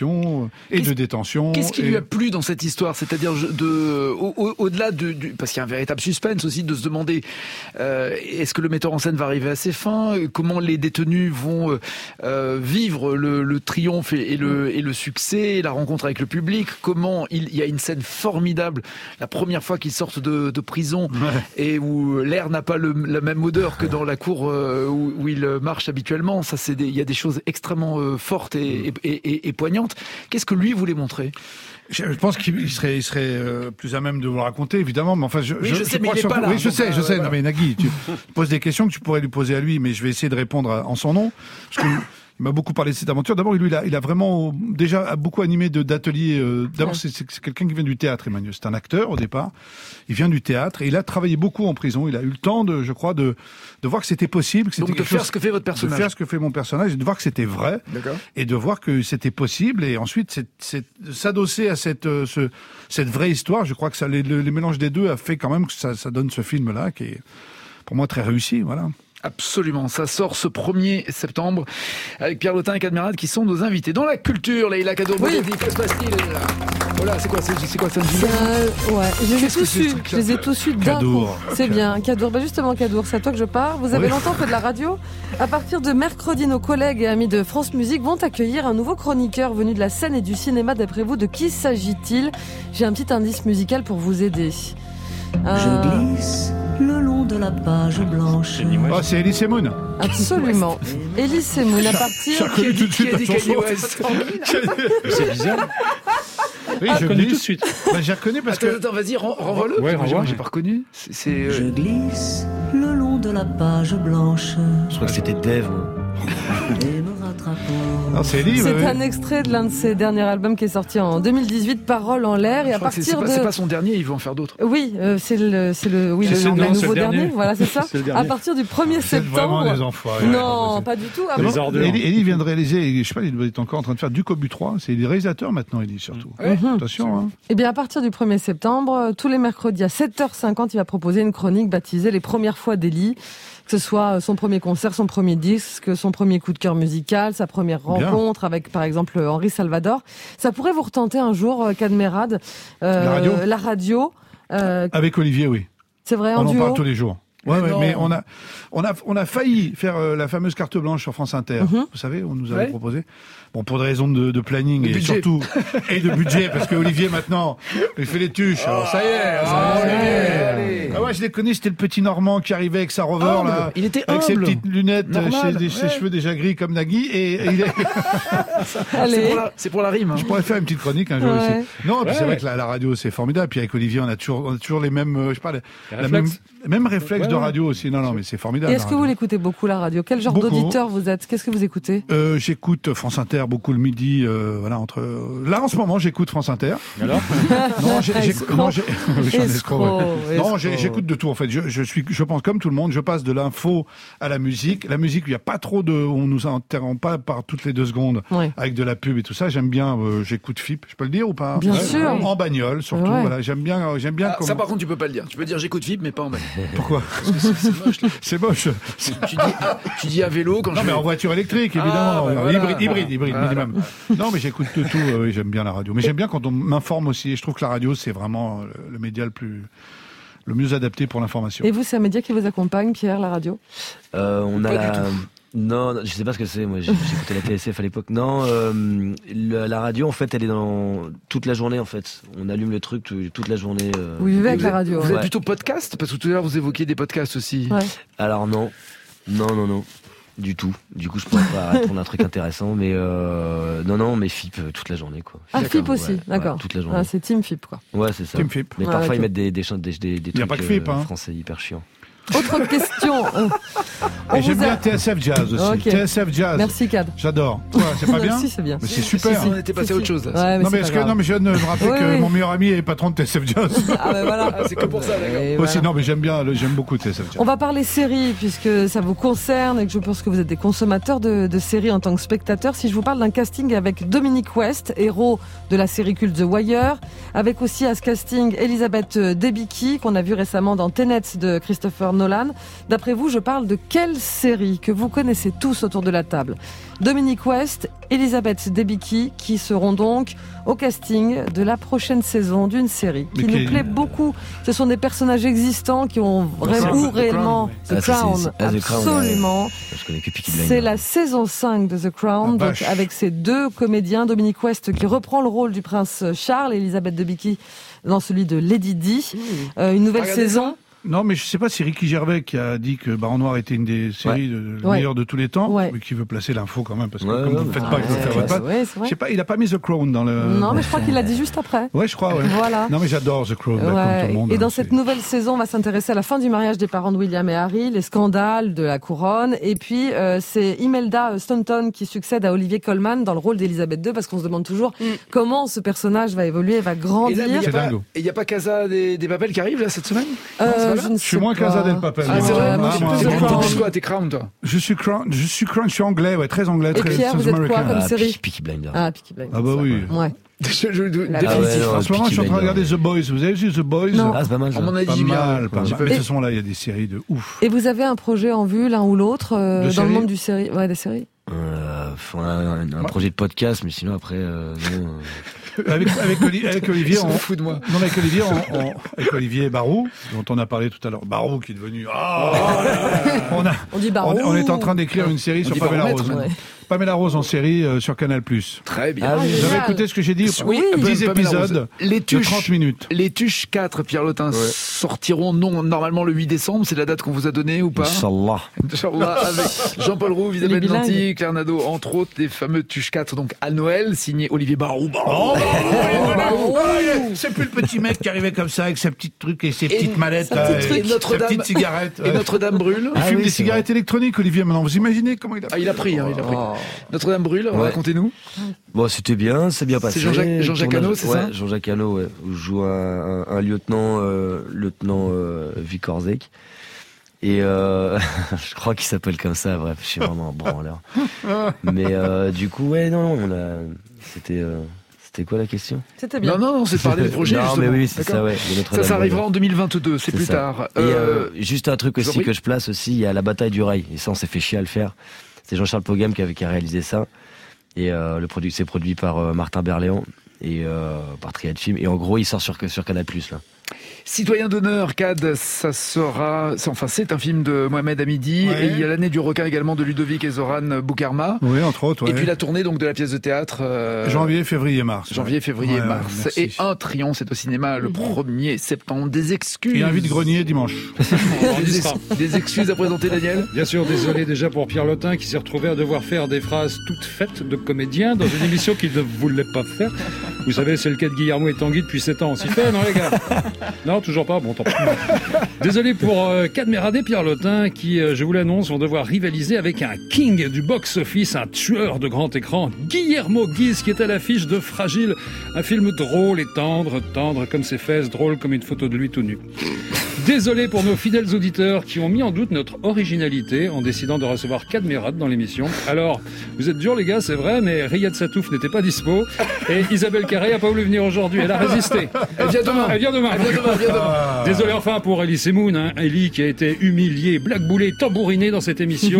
d'incarcération et Qu'est-ce- de détention. Qu'est-ce qui et... lui a plu dans cette histoire? C'est-à-dire je- de, au- au- au-delà de, du, parce qu'il y a un véritable suspense aussi de se demander euh, est-ce que le metteur en scène va arriver à ses fins? Comment les détenus vont euh, euh, vivre le, le triomphe et, et le, et le succès, la rencontre avec le public? Comment il, il y a une scène formidable la première fois qu'ils sortent de, de prison Ouais. et où l'air n'a pas le, la même odeur que dans la cour euh, où, où il marche habituellement. Ça, c'est des, il y a des choses extrêmement euh, fortes et, et, et, et poignantes. Qu'est-ce que lui voulait montrer? Je je pense qu'il serait, il serait euh, plus à même de vous le raconter, évidemment. Mais enfin, je, Oui, je sais, mais crois il est surtout- pas là, Oui, je donc, sais, je euh, sais. voilà. Non, mais Nagui, tu poses des questions que tu pourrais lui poser à lui, mais je vais essayer de répondre à- en son nom, parce que il m'a beaucoup parlé de cette aventure. D'abord, lui, il a, il a vraiment déjà beaucoup animé de d'ateliers. Euh, D'abord, Ouais. c'est c'est- c'est quelqu'un qui vient du théâtre, Emmanuel. C'est un acteur au départ. Il vient du théâtre et il a travaillé beaucoup en prison. Il a eu le temps de, je crois, de de voir que c'était possible, que c'était Donc de quelque faire chose- ce que fait votre de personnage. faire ce que fait mon personnage et de voir que c'était vrai D'accord. et de voir que c'était possible et ensuite c'est, c'est de s'adosser à cette euh, ce, cette vraie histoire. Je crois que ça les, le, les mélanges des deux a fait quand même que ça, ça donne ce film là qui est pour moi très réussi. Voilà. Absolument, ça sort ce premier septembre avec Pierre Lotin et Cadmerade qui sont nos invités. Dans la culture, Leïla Kadour, Oui. que se passe-t-il? Voilà, c'est quoi, c'est, c'est quoi ça? C'est un- Ouais, je les ai Qu'est-ce que tous c'est, ce su. truc-là Je les ai tous su d'un coup. Kadour. C'est bien, Kadour. Bah justement, Kadour, c'est à toi que je pars. Vous avez Oui. longtemps fait de la radio. À partir de mercredi, nos collègues et amis de France Musique vont accueillir un nouveau chroniqueur venu de la scène et du cinéma. D'après vous, de qui s'agit-il? J'ai un petit indice musical pour vous aider. Euh, Je glisse le long de la page blanche. Oh, c'est Elie Semoun. Absolument. Elie Semoun, à partir... J'ai reconnu tout de suite la Qui a dit chanson. Kanye West? C'est bizarre. Oui, Ah, je reconnu glisse. tout de suite. Bah, j'ai reconnu parce Attends, que attends, vas-y, ren- renvoie-le. Ouais, Moi, j'ai- renvoie. J'ai pas reconnu. C'est, c'est, euh, Je glisse le long de la page blanche. Je crois que c'était Dave. moi. Et me rattrapant. non, c'est Elie. C'est ouais, ouais. un extrait de l'un de ses derniers albums qui est sorti en deux mille dix-huit, Paroles en l'air. Et je à crois que c'est, c'est partir pas, de... c'est pas son dernier, il veut en faire d'autres. Oui, euh, c'est le, c'est le, oui, C'est- le, c'est- le non, c'est nouveau le dernier. dernier. Voilà, c'est ça. C'est le dernier. À partir du premier Vous êtes vraiment septembre. des enfoirés. Non, Ouais, pas du tout. Ah Les bon ordures. Elie, Elie vient de réaliser, je sais pas, il doit être encore en train de faire du Cobu trois. C'est il est réalisateur maintenant, Elie, surtout. Ouais. Mhm. Attention, hein. Eh bien, à partir du premier septembre, euh, tous les mercredis à sept heures cinquante, il va proposer une chronique baptisée Les premières fois d'Elie. Que ce soit son premier concert, son premier disque, son premier coup de cœur musical, sa première Bien. rencontre avec, par exemple, Henri Salvador. Ça pourrait vous retenter un jour, euh, Cadmerade. euh, La radio La radio. euh, Avec Olivier, oui. c'est vrai, On en en duo. parle tous les jours. Ouais, Mais ouais, non. mais on a, on a, on a failli faire euh, la fameuse carte blanche sur France Inter. Mhm. Vous savez, on nous avait Ouais. proposé. Bon, pour des raisons de, de planning De et budget. surtout et de budget, parce que Olivier maintenant, il fait les tuches. Alors ça y est, ça y est. allez. Ah ouais, je l'ai connu, c'était le petit Normand qui arrivait avec sa rover Humble. là, Il était avec ses humble. petites lunettes, Normal, ses, ses ouais. cheveux déjà gris comme Nagui, et, et il est... C'est Allez. pour la, c'est pour la rime. hein. Je pourrais faire une petite chronique un jour Ouais. aussi. Non, et puis Ouais, c'est vrai ouais. que la, la radio c'est formidable. Puis avec Olivier, on a toujours, on a toujours les mêmes, euh, je sais pas, la, Les la même, réflexes. même réflexe Ouais, de ouais. radio aussi. Non, non, mais c'est formidable. Et la est-ce que radio. vous l'écoutez beaucoup, la radio? Quel genre Beaucoup. d'auditeur vous êtes? Qu'est-ce que vous écoutez? Euh, j'écoute France Inter beaucoup le midi, euh, voilà entre. Là en ce moment, j'écoute France Inter. Alors Non, j'ai, j'ai- Escroc. non, j'ai- oui, je suis un escroc, ouais. Escroc, Non, j'ai- escroc. j'écoute de tout en fait. Je, je suis, je pense comme tout le monde. Je passe de l'info à la musique. La musique, il y a pas trop de, on nous interrompt pas par toutes les deux secondes Ouais. avec de la pub et tout ça. J'aime bien. euh, j'écoute F I P. Je peux le dire ou pas? Bien Ouais. sûr. En bagnole surtout. Ouais. Voilà, j'aime bien. euh, J'aime bien. Ah, comment- ça, par contre, tu peux pas le dire. Tu peux dire j'écoute F I P, mais pas en bas. Pourquoi? Parce que c'est, c'est moche. là. C'est moche. Tu dis, ah, tu dis à vélo quand Non, je mais vais- en voiture électrique, Ah, évidemment. bah voilà. Hybride, hybride, hybride, Voilà. minimum. Non, mais j'écoute de tout. euh, oui, j'aime bien la radio. Mais j'aime bien quand on m'informe aussi. Et je trouve que la radio, c'est vraiment euh, le, le média le plus, le mieux adapté pour l'information. Et vous, c'est un média qui vous accompagne, Pierre, la radio? Euh, on a Pas la... du tout. Non, non, je sais pas ce que c'est. Moi, j'ai- j'écoutais la T S F à l'époque. Non, euh, le- la radio, en fait, elle est dans toute la journée. En fait, on allume le truc tout- toute la journée. euh. Vous vivez avec Vous la êtes- radio? Vous hein. êtes plutôt podcast? Parce que tout à l'heure, vous évoquiez des podcasts aussi. Ouais. Alors non, non, non, non, du tout. Du coup, je pourrais pas répondre à un truc intéressant, mais euh, non, non, mais F I P euh, toute la journée, quoi. Ah, D'accord, F I P aussi, Ouais, d'accord. ouais, toute la journée. Ah, c'est Team F I P, quoi. Ouais, c'est ça. Team F I P. Mais Ah, parfois, ok. ils mettent des, des, chants- des, des, des Y a trucs pas que F I P, euh, hein. français hyper chiants. Autre question. euh, on Et j'aime vous a- bien T S F Jazz aussi. Ok. T S F Jazz. Merci, Cad. J'adore. Ouais, c'est pas bien? Si, c'est bien. Mais c'est Si, super. si, on était passé Si, à autre si. chose. là. Ouais, mais Non, c'est mais, est-ce pas que, grave. non, mais je viens de me rappeler Oui, que oui. mon meilleur ami est patron de T S F Jazz. Ah, ben voilà. Ah, c'est que pour ça, d'accord. Et Aussi, voilà. non, mais j'aime bien, le- j'aime beaucoup T S F Jazz. On va parler séries, puisque ça vous concerne et que je pense que vous êtes des consommateurs de, de séries en tant que spectateurs. Si je vous parle d'un casting avec Dominic West, héros de la série culte The Wire, avec aussi à ce casting Elisabeth Debicki, qu'on a vu récemment dans Tenet de Christopher Nolan. D'après vous, je parle de quelle série que vous connaissez tous autour de la table? Dominique West, Elisabeth Debicki, qui seront donc au casting de la prochaine saison d'une série qui Mais nous qui- plaît beaucoup. Ce sont des personnages existants qui ont vraiment ou The réellement Crown, The oui. Ah, ça, Crown, c'est- ah, The Crown, absolument. Je connais que Peaky Blinders. C'est la saison cinq de The Crown, Ah, donc vache. avec ces deux comédiens, Dominique West qui reprend le rôle du prince Charles et Elisabeth Debicki dans celui de Lady Di. Euh, une nouvelle Regardez saison. Non, mais je sais pas si Ricky Gervais qui a dit que Baron Noir était une des séries de, Ouais. meilleures de tous les temps, Ouais. mais qui veut placer l'info quand même, parce que Ouais, comme ouais, vous ne faites ouais. pas, que vous Ouais, faites votre ouais, patte. ouais, c'est vrai. Je sais pas, il a pas mis The Crown dans le... Non, mais je crois qu'il l'a dit juste après. Ouais, je crois, ouais. Voilà. Non, mais j'adore The Crown, bah, comme Ouais. tout le monde. Et dans hein, cette c'est- nouvelle saison, on va s'intéresser à la fin du mariage des parents de William et Harry, les scandales de la couronne, et puis euh, c'est Imelda Staunton qui succède à Olivier Colman dans le rôle d'Elisabeth deux, parce qu'on se demande toujours comment ce personnage va évoluer, va Et grandir. là, mais il C'est n'y a, pas- dingo. et y a pas Casa des, des Papels qui arrive là cette semaine? Euh, Non, c'est pas là je ne Je suis sais moins pas. Casa del Papel. Ah, c'est moi. vrai, Ah, moi, moi, je moi, suis The plus moi, Crown. T'es quoi? T'es Crown, toi? Je suis Crown, je suis Crown, je suis anglais, ouais, très anglais, Et très Pierre, South vous êtes quoi American. comme Ah, série Peaky- Peaky Blinders. Ah, Peaky Blinders. Ah bah oui. Ouais. Je, je, je- La- définitif. Ah ouais, non, En ce moment, je suis en train de regarder Peaky The Boys. Vous avez vu The Boys? Non. Ah, c'est pas mal, ça. On m'en a Pas dit bien. mal, pas J'ai mal. pas Mais vu. de toute façon, là, il y a des séries de ouf. Et vous avez un projet en vue, l'un ou l'autre, euh, De dans série le monde du série, ouais, des séries. Euh, faut un, un- un projet de podcast, mais sinon après, euh, non, euh, Avec, avec, Oli- avec Olivier, Ils sont on, fous de moi. non, mais avec Olivier, on, on- avec Olivier Barou, dont on a parlé tout à l'heure. Barou qui est devenu, ah, on a, On dit on, Barou. on est en train d'écrire une série On sur dit Pamela baromètre, Rose. ouais. Pamela Rose en série euh, sur Canal+. Très bien. Ah oui. Vous avez Génial. écouté ce que j'ai dit? Oui, dix Pamela Rose. épisodes Les de tuches. trente minutes. Les Tuches quatre, Pierre Lotin, sortiront non, normalement le huit décembre. C'est la date qu'on vous a donnée ou pas? Inch'Allah. Inch'Allah, avec Jean-Paul Roux, Les Isabelle bilingues. Nanty, Claire Nadeau, entre autres, des fameux Tuches quatre, donc à Noël, signé Olivier Barou. Barou. C'est plus le petit mec qui arrivait comme ça avec ses petits trucs et ses Et petites mallettes, sa là, petite et truc. Et Notre-Dame- ses petites cigarettes. Et Notre-Dame brûle. Il Ah fume oui, des c'est cigarettes électroniques, Olivier, maintenant. Vous imaginez comment il a... Ah, il a pris, hein, il a pris. Oh. Notre-Dame brûle, Ouais. racontez-nous. Bon, c'était bien, c'est bien passé. Jean-Jacques- Jean-Jacques Tournage- Hano, c'est ouais, ça Jean-Jacques Hano, ouais. Où je joue un, un, un lieutenant, euh, lieutenant euh, Vikorzek. Et euh, je crois qu'il s'appelle comme ça, bref, je suis vraiment un branleur. Mais euh, du coup, ouais, non, on a... C'était... Euh... C'était quoi la question? C'était bien. Non, non, non, c'est de parler du projet. Non, justement. mais oui, c'est D'accord. ça, ouais. de Notre-Dame Ça, ça arrivera brûle. en deux mille vingt-deux, c'est C'est plus ça. tard. Et Euh, euh, juste un truc je vous en aussi prie. que je place aussi, il y a la bataille du rail. Et ça, on s'est fait chier à le faire. C'est Jean-Charles Pogam qui, avait, qui a réalisé ça. Et euh, le produit, c'est produit par euh, Martin Berléand et euh, par Triad Film. Et en gros, il sort sur, sur Canal+, là. Citoyen d'honneur, C A D, ça sera, c'est- enfin c'est un film de Mohamed Hamidi, Ouais. et il y a l'année du requin également de Ludovic et Zoran Boukarma, Oui, entre autres, ouais. et puis la tournée donc de la pièce de théâtre euh, Janvier, février, mars. janvier, février, Ouais, mars, merci. et un triomphe, c'est au cinéma le premier septembre. Des excuses, Et un vide-grenier dimanche. On y des, sera. ex- des excuses à présenter, Daniel. Bien sûr, désolé déjà pour Pierre Lotin qui s'est retrouvé à devoir faire des phrases toutes faites de comédien dans une émission qu'il ne voulait pas faire. Vous savez, c'est le cas de Guillermo et Tanguy depuis sept ans. On s'y fait, non les gars? Non, toujours pas? Bon, tant pis. Désolé pour euh, Cadmerade et Pierre Lotin qui, euh, je vous l'annonce, vont devoir rivaliser avec un king du box-office, un tueur de grand écran, Guillermo Guise, qui est à l'affiche de Fragile, un film drôle et tendre, tendre comme ses fesses, drôle comme une photo de lui tout nu. Désolé pour nos fidèles auditeurs qui ont mis en doute notre originalité en décidant de recevoir Cadmerade dans l'émission. Alors, vous êtes durs les gars, c'est vrai, mais Riyad Satouf n'était pas dispo et Isabelle Carré a pas voulu venir aujourd'hui, elle a résisté. Elle vient demain. Elle vient demain. Elle vient demain, elle vient demain. Désolé enfin pour Elie Semoun, hein. Elie qui a été humiliée, blackboulée, tambouriné dans cette émission.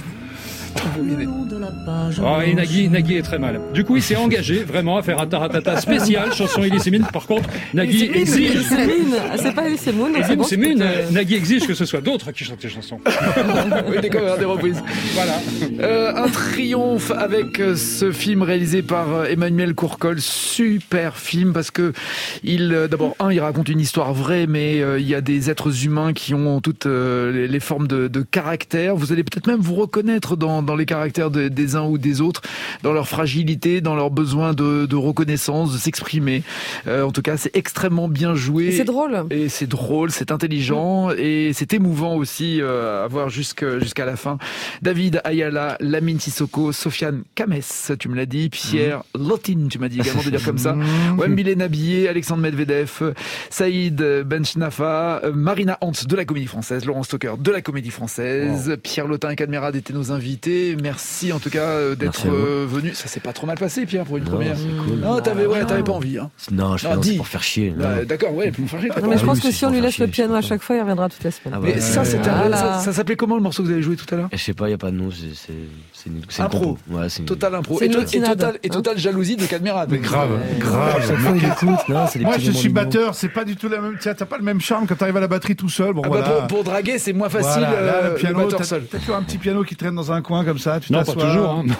Le long de la page Oh, et blanche. Nagui, Nagui est très mal. Du coup, il s'est engagé vraiment à faire un taratata spécial, chanson Elie Semoun. Par contre, Nagui exige... C'est Moon. C'est pas Elise Moon. c'est bon, C'est je peux Moon, te- Nagui exige que ce soit d'autres qui chantent les chansons. Oui, des covers, des reprises. Voilà. Euh, un triomphe avec euh, ce film réalisé par euh, Emmanuel Courcol, super film parce que il euh, d'abord un il raconte une histoire vraie, mais euh, il y a des êtres humains qui ont toutes euh, les, les formes de, de caractère. Vous allez peut-être même vous reconnaître dans, dans les caractères de- des uns ou des autres, dans leur fragilité, dans leur besoin de, de reconnaissance, de s'exprimer. Euh, en tout cas, c'est extrêmement bien joué. Et c'est drôle. Et c'est drôle, c'est intelligent et c'est émouvant aussi euh, à voir jusque- jusqu'à la fin. David Ayala, Lamine Sissoko, Sofiane Kames, tu me l'as dit, Pierre Lottin, tu m'as dit également de dire comme ça, Wembile Nabié, Alexandre Medvedev, Saïd Benchnafa, euh, Marina Hans de la Comédie Française, Laurent Stocker de la Comédie Française, Pierre Lottin et Cadmerade étaient nos invités. invité. Merci en tout cas euh, d'être euh, venu. Ça s'est pas trop mal passé, Pierre, pour une non, première. C'est cool. Non, t'avais, ouais, t'avais pas envie. Hein. Non, je fais non, c'est pour faire chier. Bah, d'accord, ouais, pour faire chier. Non, mais je Ah pense oui, que c'est si on pour lui faire laisse le chier, piano à c'est chaque fois, il reviendra toute la semaine. Ah Mais ouais, ça, ouais, c'était, voilà. ça, ça s'appelait comment le morceau que vous avez joué tout à l'heure? Je sais pas, il y a pas de nom. C'est c'est c'est une, c'est une Impro. compo. Ouais, c'est une... Total impro. C'est Et, une to- et lotinade, total, et hein. total jalousie de Cadmerade. Mais grave, Ouais, grave. chaque fois il écoute. Non, c'est des Moi, petits je moments suis mignons. batteur, c'est pas du tout la même. Tiens, t'as pas le même charme quand t'arrives à la batterie tout seul. Bon, Ah bah, voilà. pour, pour draguer, c'est moins facile Voilà, là, euh, le piano, batteur t'as, seul. t'as toujours un petit piano qui traîne dans un coin comme ça. Tu Non, t'assois. pas toujours. Hein.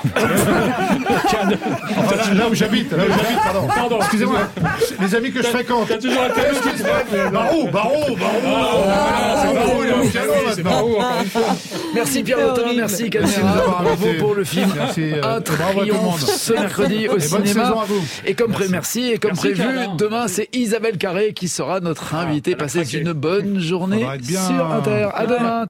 Enfin, là où j'habite, là où j'habite, pardon. Pardon, Excusez-moi. Les amis que je fréquente. T'as toujours un piano qui se Barou, Barou, Barou. c'est Barou, il a un piano, c'est Barou, encore une fois. Merci Pierre Lautin, merci Merci de nous Cadmerade. avoir Bravo invités. pour le film. Merci, euh, Un bravo à tout le monde. triomphe ce mercredi au Et bonne cinéma. saison à vous. Et comme pré- merci et comme Merci, prévu, Pierre. demain c'est Isabelle Carré qui sera notre invitée. elle a Passez craqué. une bonne journée Faudra être bien. sur Inter. À demain.